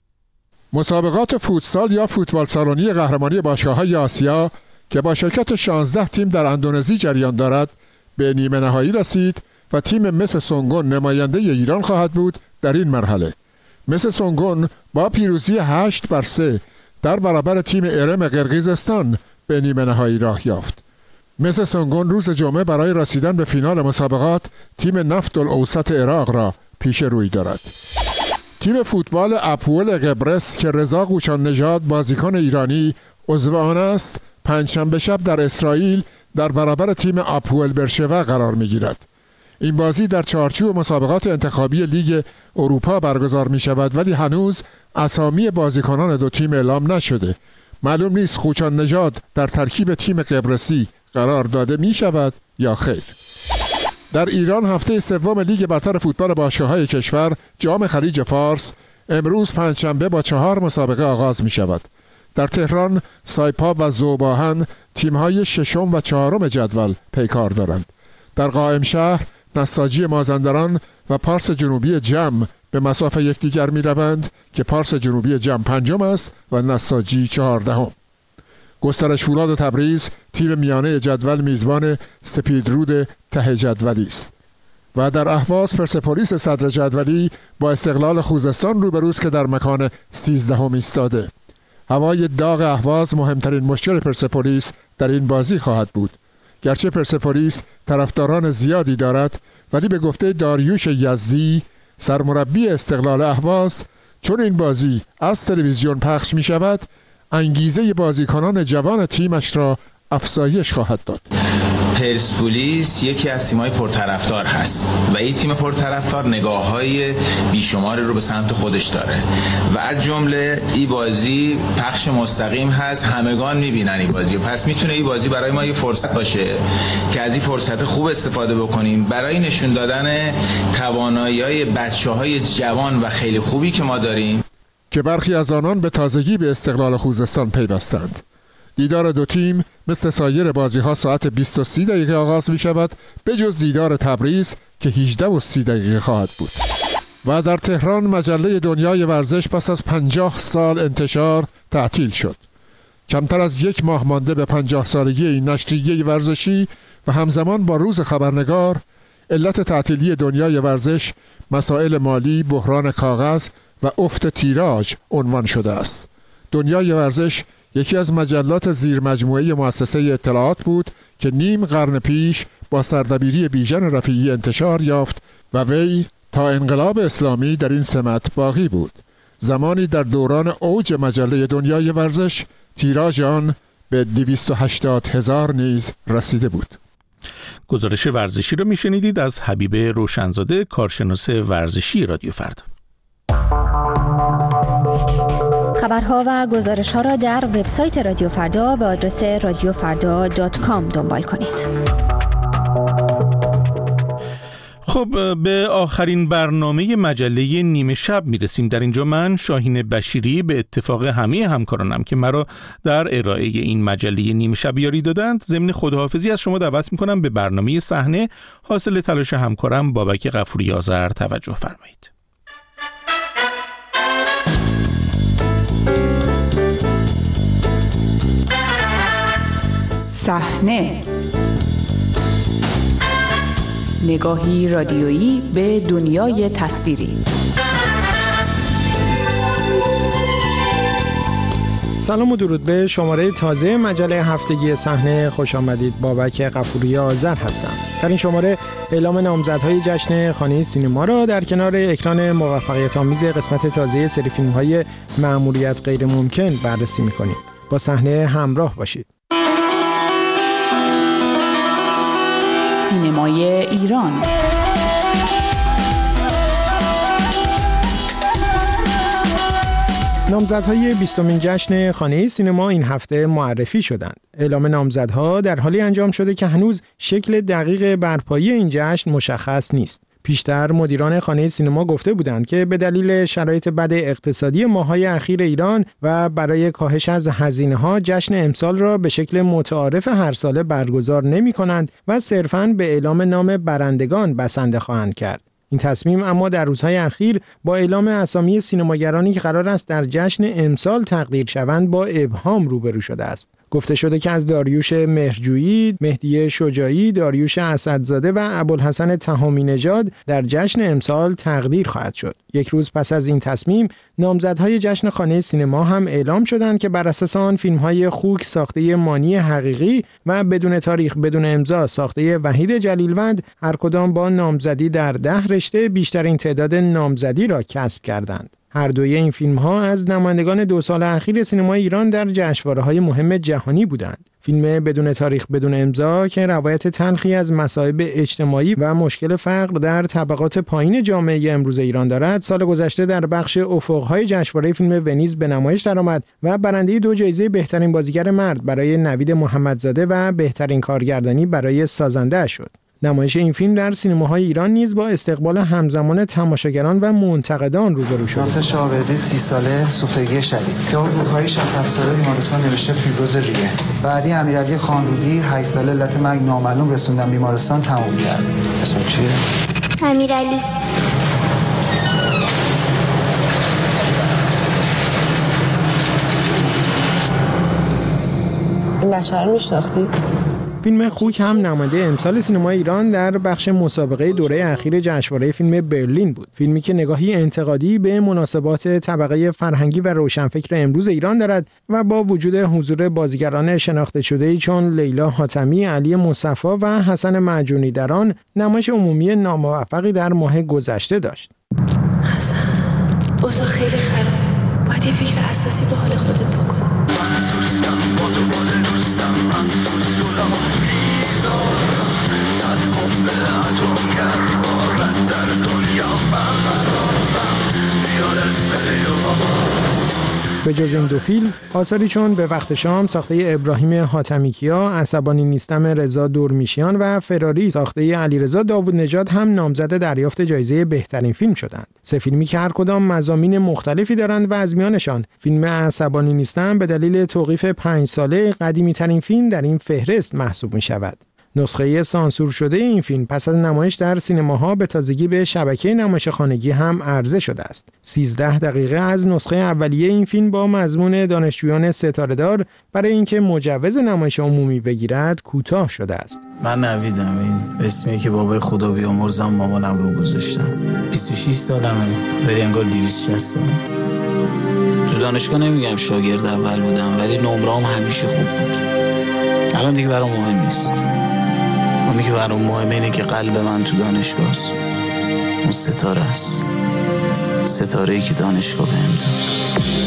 مسابقات فوتسال یا فوتبال سالونی قهرمانی باشگاه‌های آسیا که با شرکت 16 تیم در اندونزی جریان دارد به نیمه نهایی رسید و تیم مس سونگون نماینده ایران خواهد بود. در این مرحله مس سونگون با پیروزی 8-3 در برابر تیم ارم قرقیزستان به نیمه نهایی راه یافت. مس سونگون روز جمعه برای رسیدن به فینال مسابقات تیم نفت الاوسط عراق را پیش روی دارد. تیم فوتبال اپول قبرس که رضا قوچان نژاد بازیکن ایرانی عضو آن است، پنجشنبه شب در اسرائیل در برابر تیم اپول برشوا قرار می‌گیرد. این بازی در چارچوب مسابقات انتخابی لیگ اروپا برگزار می شود، ولی هنوز اسامی بازیکنان دو تیم اعلام نشده. معلوم نیست قوچان نژاد در ترکیب تیم قبرسی قرار داده می شود یا خیر. در ایران هفته سوم لیگ برتر فوتبال باشگاه‌های کشور جام خلیج فارس امروز پنجشنبه با 4 مسابقه آغاز می شود. در تهران سایپا و ذوب‌آهن تیم‌های ششم و چهارم جدول پیکار دارند. در قائم شهر نساجی مازندران و پارس جنوبی جم به مسافه یکدیگر می روند که پارس جنوبی جم 5م است و نساجی 14م. گسترش فولاد و تبریز تیم میانه جدول میزبان سپیدرود ته جدولی است. و در اهواز پرسپولیس صدر جدولی با استقلال خوزستان روبروست که در مکان 13م ایستاده. هوای داغ اهواز مهمترین مشکل پرسپولیس در این بازی خواهد بود. گرچه پرسپولیس طرفداران زیادی دارد، ولی به گفته داریوش یزدی سرمربی استقلال اهواز، چون این بازی از تلویزیون پخش می شود انگیزه بازیکنان جوان تیمش را افزایش خواهد داد. پرسپولیس یکی از تیم‌های پرطرفدار هست و این تیم پرطرفدار نگاه‌های بیشماری رو به سمت خودش داره و از جمله این بازی پخش مستقیم هست، همگان می‌بینن این بازی، پس میتونه این بازی برای ما یه فرصت باشه که از این فرصت خوب استفاده بکنیم برای نشون دادن توانایی‌های بچه‌های جوان و خیلی خوبی که ما داریم که برخی از آنان به تازگی به استقلال خوزستان پیوستند. دیدار دو تیم مثل سایر بازی‌ها ساعت 20:30 آغاز می شود، به جز دیدار تبریز که 18:30 خواهد بود. و در تهران مجله دنیای ورزش پس از 50 سال انتشار تعطیل شد. کمتر از 1 ماه مانده به 50 سالگی این نشریه ورزشی و همزمان با روز خبرنگار، علت تعطیلی دنیای ورزش مسائل مالی، بحران کاغذ و افت تیراژ عنوان شده است. دنیای ورزش یکی از مجلات زیر مجموعه مؤسسه اطلاعات بود که نیم قرن پیش با سردبیری بیژن رفیعی انتشار یافت و وی تا انقلاب اسلامی در این سمت باقی بود. زمانی در دوران اوج مجله دنیای ورزش تیراژ آن به 280,000 نیز رسیده بود. گزارش ورزشی رو میشنیدید از حبیب روشنزاده، کارشناس ورزشی رادیو فردا. خبرها و گزارش‌ها را در وبسایت رادیو فردا به آدرس radiofarda.com دنبال کنید. خب به آخرین برنامه مجله نیمه شب میرسیم. در اینجا من شاهین بشیری به اتفاق همه همکارانم که مرا در ارائه این مجله نیمه شب یاری دادند ضمن خداحافظی از شما دعوت میکنم به برنامه صحنه حاصل تلاش همکارم بابک غفوری آذر توجه فرمایید. صحنه، نگاهی رادیویی به دنیای تصویری. سلام و درود به شماره تازه مجله هفتگی صحنه خوش آمدید. بابک غفوری آذر هستم. در این شماره اعلام نامزدهای جشن خانه سینما را در کنار اکران موفقیت آمیز قسمت تازه سری فیلم‌های مأموریت غیر ممکن بررسی می‌کنیم. با صحنه همراه باشید. سینمای ایران. نامزدهای 20مین جشن خانه سینما این هفته معرفی شدند. اعلام نامزدها در حالی انجام شده که هنوز شکل دقیق برپایی این جشن مشخص نیست. پیشتر مدیران خانه سینما گفته بودند که به دلیل شرایط بد اقتصادی ماه‌های اخیر ایران و برای کاهش از هزینه‌ها جشن امسال را به شکل متعارف هر ساله برگزار نمی‌کنند و صرفاً به اعلام نام برندگان بسنده خواهند کرد. این تصمیم اما در روزهای اخیر با اعلام اسامی سینماگرانی که قرار است در جشن امسال تقدیر شوند با ابهام روبرو شده است. گفته شده که از داریوش مهرجویی، مهدی شجاعی، داریوش اسدزاده و ابوالحسن تهامی نژاد در جشن امسال تقدیر خواهد شد. یک روز پس از این تصمیم، نامزدهای جشن خانه سینما هم اعلام شدند که بر اساس آن فیلم‌های خوک ساخته مانی حقیقی و بدون تاریخ بدون امضا ساخته وحید جلیلوند هر کدام با نامزدی در 10 رشته بیشترین تعداد نامزدی را کسب کردند. هر دوی این فیلم‌ها از نمایندگان 2 سال اخیر سینمای ایران در جشنواره‌های مهم جهانی بودند. فیلم بدون تاریخ بدون امضا که روایت تلخی از مصائب اجتماعی و مشکل فقر در طبقات پایین جامعه امروز ایران دارد، سال گذشته در بخش افق‌های جشنواره فیلم ونیز به نمایش درآمد و برنده 2 جایزه بهترین بازیگر مرد برای نوید محمدزاده و بهترین کارگردانی برای سازنده شد. نمایش این فیلم در سینماهای ایران نیز با استقبال همزمان تماشاگران و منتقدان روبرو شد. ناصر شاوردی 30 ساله سوختگی شدید. داوود بوکایی 67 ساله بیمارستان نوشته فیبروز ریه. بعدی امیرعلی خانرودی 8 ساله علت مرگ نامعلوم رسوندن بیمارستان تموم کرد. اسم چیه؟ امیرعلی. این بچه‌ها رو میشناختی؟ فیلم خوک هم نماینده امسال سینمای ایران در بخش مسابقه دوره اخیر جشنواره فیلم برلین بود. فیلمی که نگاهی انتقادی به مناسبات طبقه فرهنگی و روشنفکر امروز ایران دارد و با وجود حضور بازیگران شناخته شده‌ای چون لیلا حاتمی، علی مصطفی و حسن معجونی در آن نمایش عمومی ناموفقی در ماه گذشته داشت. حسن، اوضاع خیلی خرابه. باید یه فکر اساسی به حال خودت بکنی. به جز این 2 فیلم، آثاری چون به وقت شام ساخته ابراهیم حاتمیکیا، عصبانی نیستم رضا دورمیشیان و فراری ساخته علیرضا داوود نژاد هم نامزد دریافت جایزه بهترین فیلم شدند. 3 فیلمی که هر کدام مضامین مختلفی دارند و از میانشان فیلم عصبانی نیستم به دلیل توقیف 5 ساله قدیمی‌ترین فیلم در این فهرست محسوب می‌شود. نسخه سانسور شده این فیلم پس از نمایش در سینماها به تازگی به شبکه نمایش خانگی هم عرضه شده است. 13 دقیقه از نسخه اولیه این فیلم با مضمون دانشجویان ستاره‌دار برای اینکه مجوز نمایش عمومی بگیرد کوتاه شده است. من نویدم، این اسمی که بابای خدا بیامرزم مامانم رو گذاشتم. 26 سالمه ولی انگار 260 سالم. تو دانشگاه نمیگم شاگرد اول بودم ولی نمره‌ام همیشه خوب بود. الان دیگه برام مهم نیست. اونی که برام مهمه اینه که قلب من تو دانشگاه است. اون ستاره است، ستاره‌ای که دانشگاه بهم داد.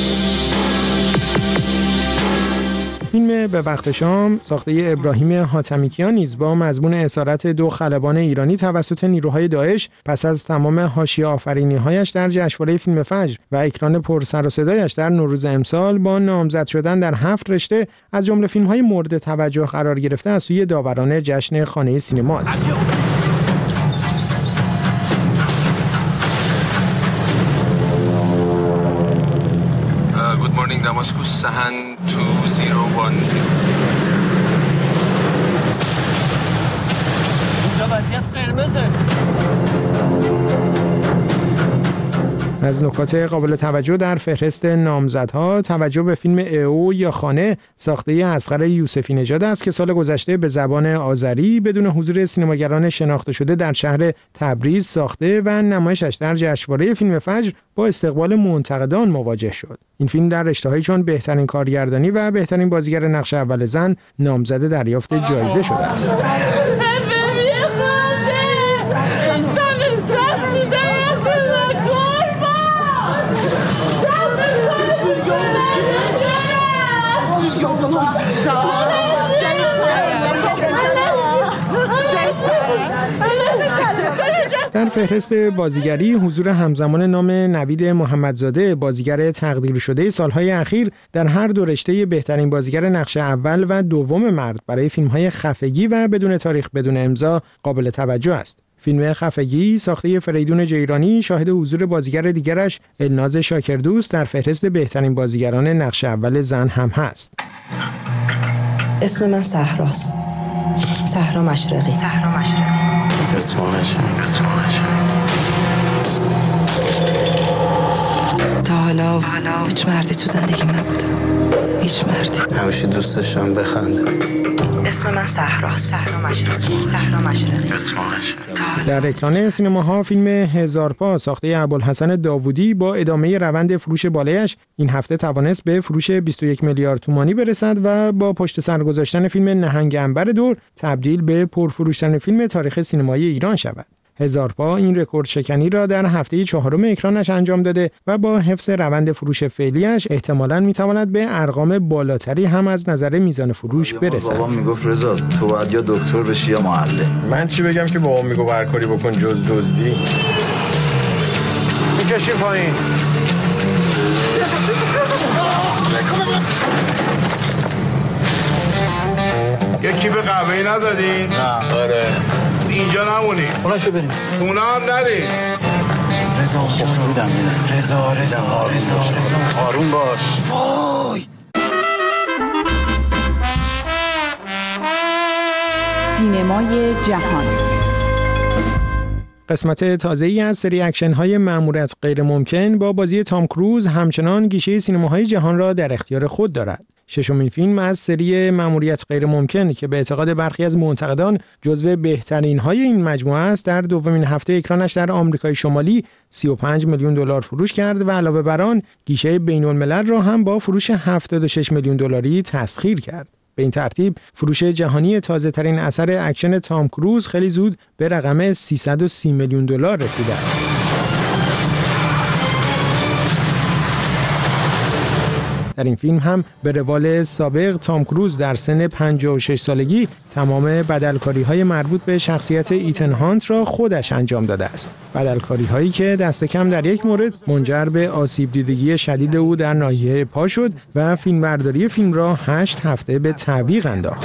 فیلم به وقت شام ساخته ابراهیم حاتمیکیان نیز با مضمون اسارت 2 خلبان ایرانی توسط نیروهای داعش پس از تمام حاشیه آفرینی‌هایش در جشنواره فیلم فجر و اکران پر سر و صدایش در نوروز امسال با نامزد شدن در 7 رشته از جمله فیلم‌های مورد توجه قرار گرفته از سوی داوران جشن خانه سینما است. Good morning Damascus Sahan 2010. اینجا وضعیت قرمزه. از نکات قابل توجه در فهرست نامزدها توجه به فیلم او یا خانه ساخته اصغر یوسفی نژاد است که سال گذشته به زبان آذری بدون حضور سینماگران شناخته شده در شهر تبریز ساخته و نمایشش در جشنواره فیلم فجر با استقبال منتقدان مواجه شد. این فیلم در رشته‌هایی چون بهترین کارگردانی و بهترین بازیگر نقش اول زن نامزد دریافت جایزه شده است. در فهرست بازیگری حضور همزمان نام نوید محمدزاده بازیگر تقدیر شده سالهای اخیر در هر دو رشته بهترین بازیگر نقش اول و دوم مرد برای فیلم‌های خفگی و بدون تاریخ بدون امضا قابل توجه است. فیلم خفگی ساخته فریدون جیرانی شاهد حضور بازیگر دیگرش الناز شاکردوست در فهرست بهترین بازیگران نقش اول زن هم هست. اسم من صحراست. صحرا مشرقی. تا حالا هیچ مردی تو زندگیم نبوده. هیچ مردی. همیشه دوست داشتم بخنده. اسم من صحراست. صحرا مشرقی. در اکران سینماها فیلم هزار پا ساخته ابوالحسن داوودی با ادامه روند فروش بالایش این هفته توانست به فروش 21 میلیارد تومانی برسد و با پشت سر گذاشتن فیلم نهنگ عنبر دور تبدیل به پرفروشترین فیلم تاریخ سینمایی ایران شود. هزار پا این رکورد شکنی را در هفته 4 اکرانش انجام داده و با حفظ روند فروش فعلیش احتمالاً میتواند به ارقام بالاتری هم از نظر میزان فروش برسد. بابام میگفت رضا تو باید یا دکتر بشی یا معلم. من چی بگم که بابام میگفت هر کاری بکن جز دزدی. میکشیم پایین. یکی به قهوه‌ای نزدین؟ نه. آره. اینجا نمونی. اوناشو بریم. اونا هم نری. رضا خوب بودم میدن. رضا. آروم باش. وای. سینمای جهان. قسمت تازه‌ای از سری اکشن‌های مأموریت غیرممکن با بازی تام کروز همچنان گیشه سینماهای جهان را در اختیار خود دارد. ششمین فیلم از سری مأموریت غیرممکن که به اعتقاد برخی از منتقدان جزو بهترین‌های این مجموعه است در دومین هفته اکرانش در آمریکای شمالی 35 میلیون دلار فروش کرد و علاوه بر آن گیشه بین‌الملل را هم با فروش 76 میلیون دلاری تسخیر کرد. به این ترتیب فروش جهانی تازه‌ترین اثر اکشن تام کروز خیلی زود به رقم 330 میلیون دلار رسیده است. در این فیلم هم به روال سابق تام کروز در سن 56 سالگی تمام بدلکاری‌های مربوط به شخصیت ایتن هانت را خودش انجام داده است. بدلکاری‌هایی که دست کم در یک مورد منجر به آسیب دیدگی شدید او در ناحیه پا شد و فیلمبرداری فیلم را 8 هفته به تعویق انداخت.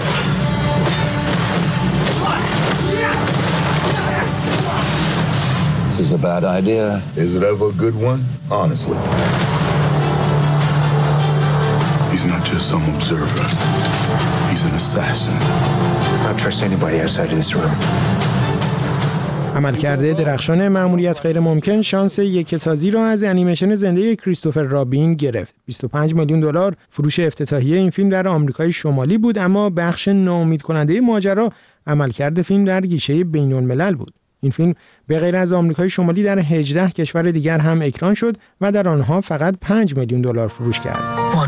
This is a bad idea. Is it ever a good one? Honestly. He's not just some observer. He's an assassin. I don't trust anybody outside of this room. عملکرد درخشان مأموریت غیر ممکن شانس یک تازی را از انیمیشن زنده کریستوفر رابین گرفت. 25 میلیون دلار فروش افتتاحیه این فیلم در آمریکای شمالی بود، اما بخش ناامید کننده ماجرا عملکرد فیلم در گیشه بین‌الملل بود. این فیلم به غیر از آمریکای شمالی در 18 کشور دیگر هم اکران شد و در آنها فقط 5 میلیون دلار فروش کرد.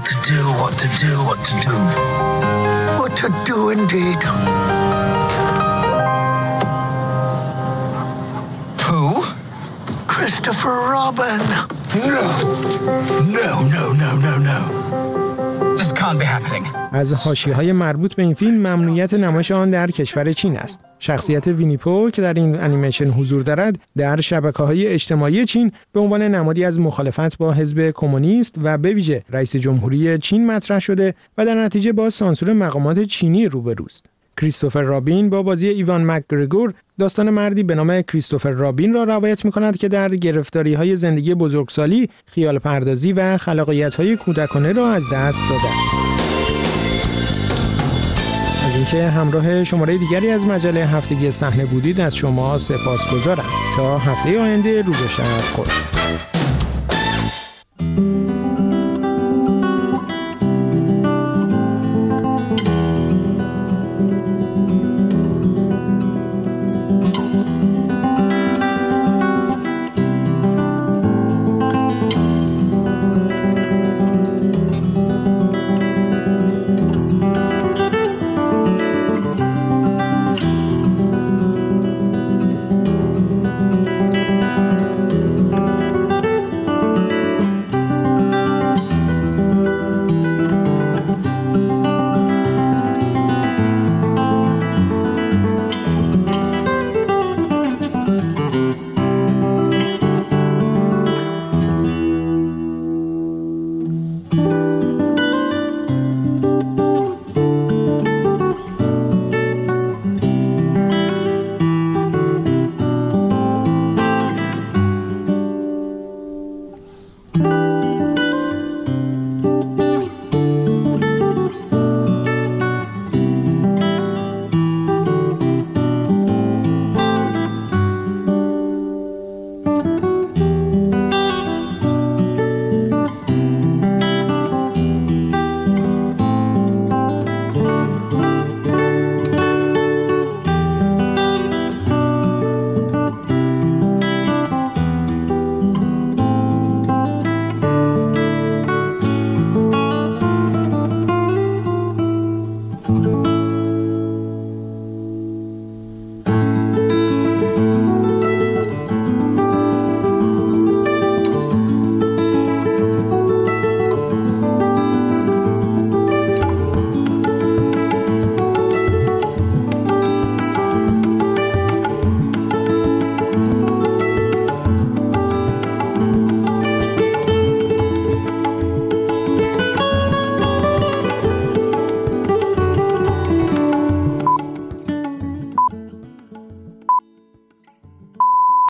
What to do indeed. Pooh? Christopher Robin. No. This can't be happening. از حاشیه‌های مربوط به این فیلم ممنوعیت نمایش آن در کشور چین است. شخصیت وینیپو که در این انیمیشن حضور دارد در شبکه‌های اجتماعی چین به عنوان نمادی از مخالفت با حزب کمونیست و به ویژه رئیس جمهوری چین مطرح شده و در نتیجه با سانسور مقامات چینی روبروست. کریستوفر رابین با بازی ایوان مکگرگور داستان مردی به نام کریستوفر رابین را روایت می‌کند که در گرفتاری‌های زندگی بزرگسالی، خیال پردازی و خلاقیت‌های کودکانه را از دست داده است. از اینکه همراه شماره دیگری از مجله هفتگی صحنه بودید از شما سپاسگزارم. تا هفته آینده روز و شب خوش.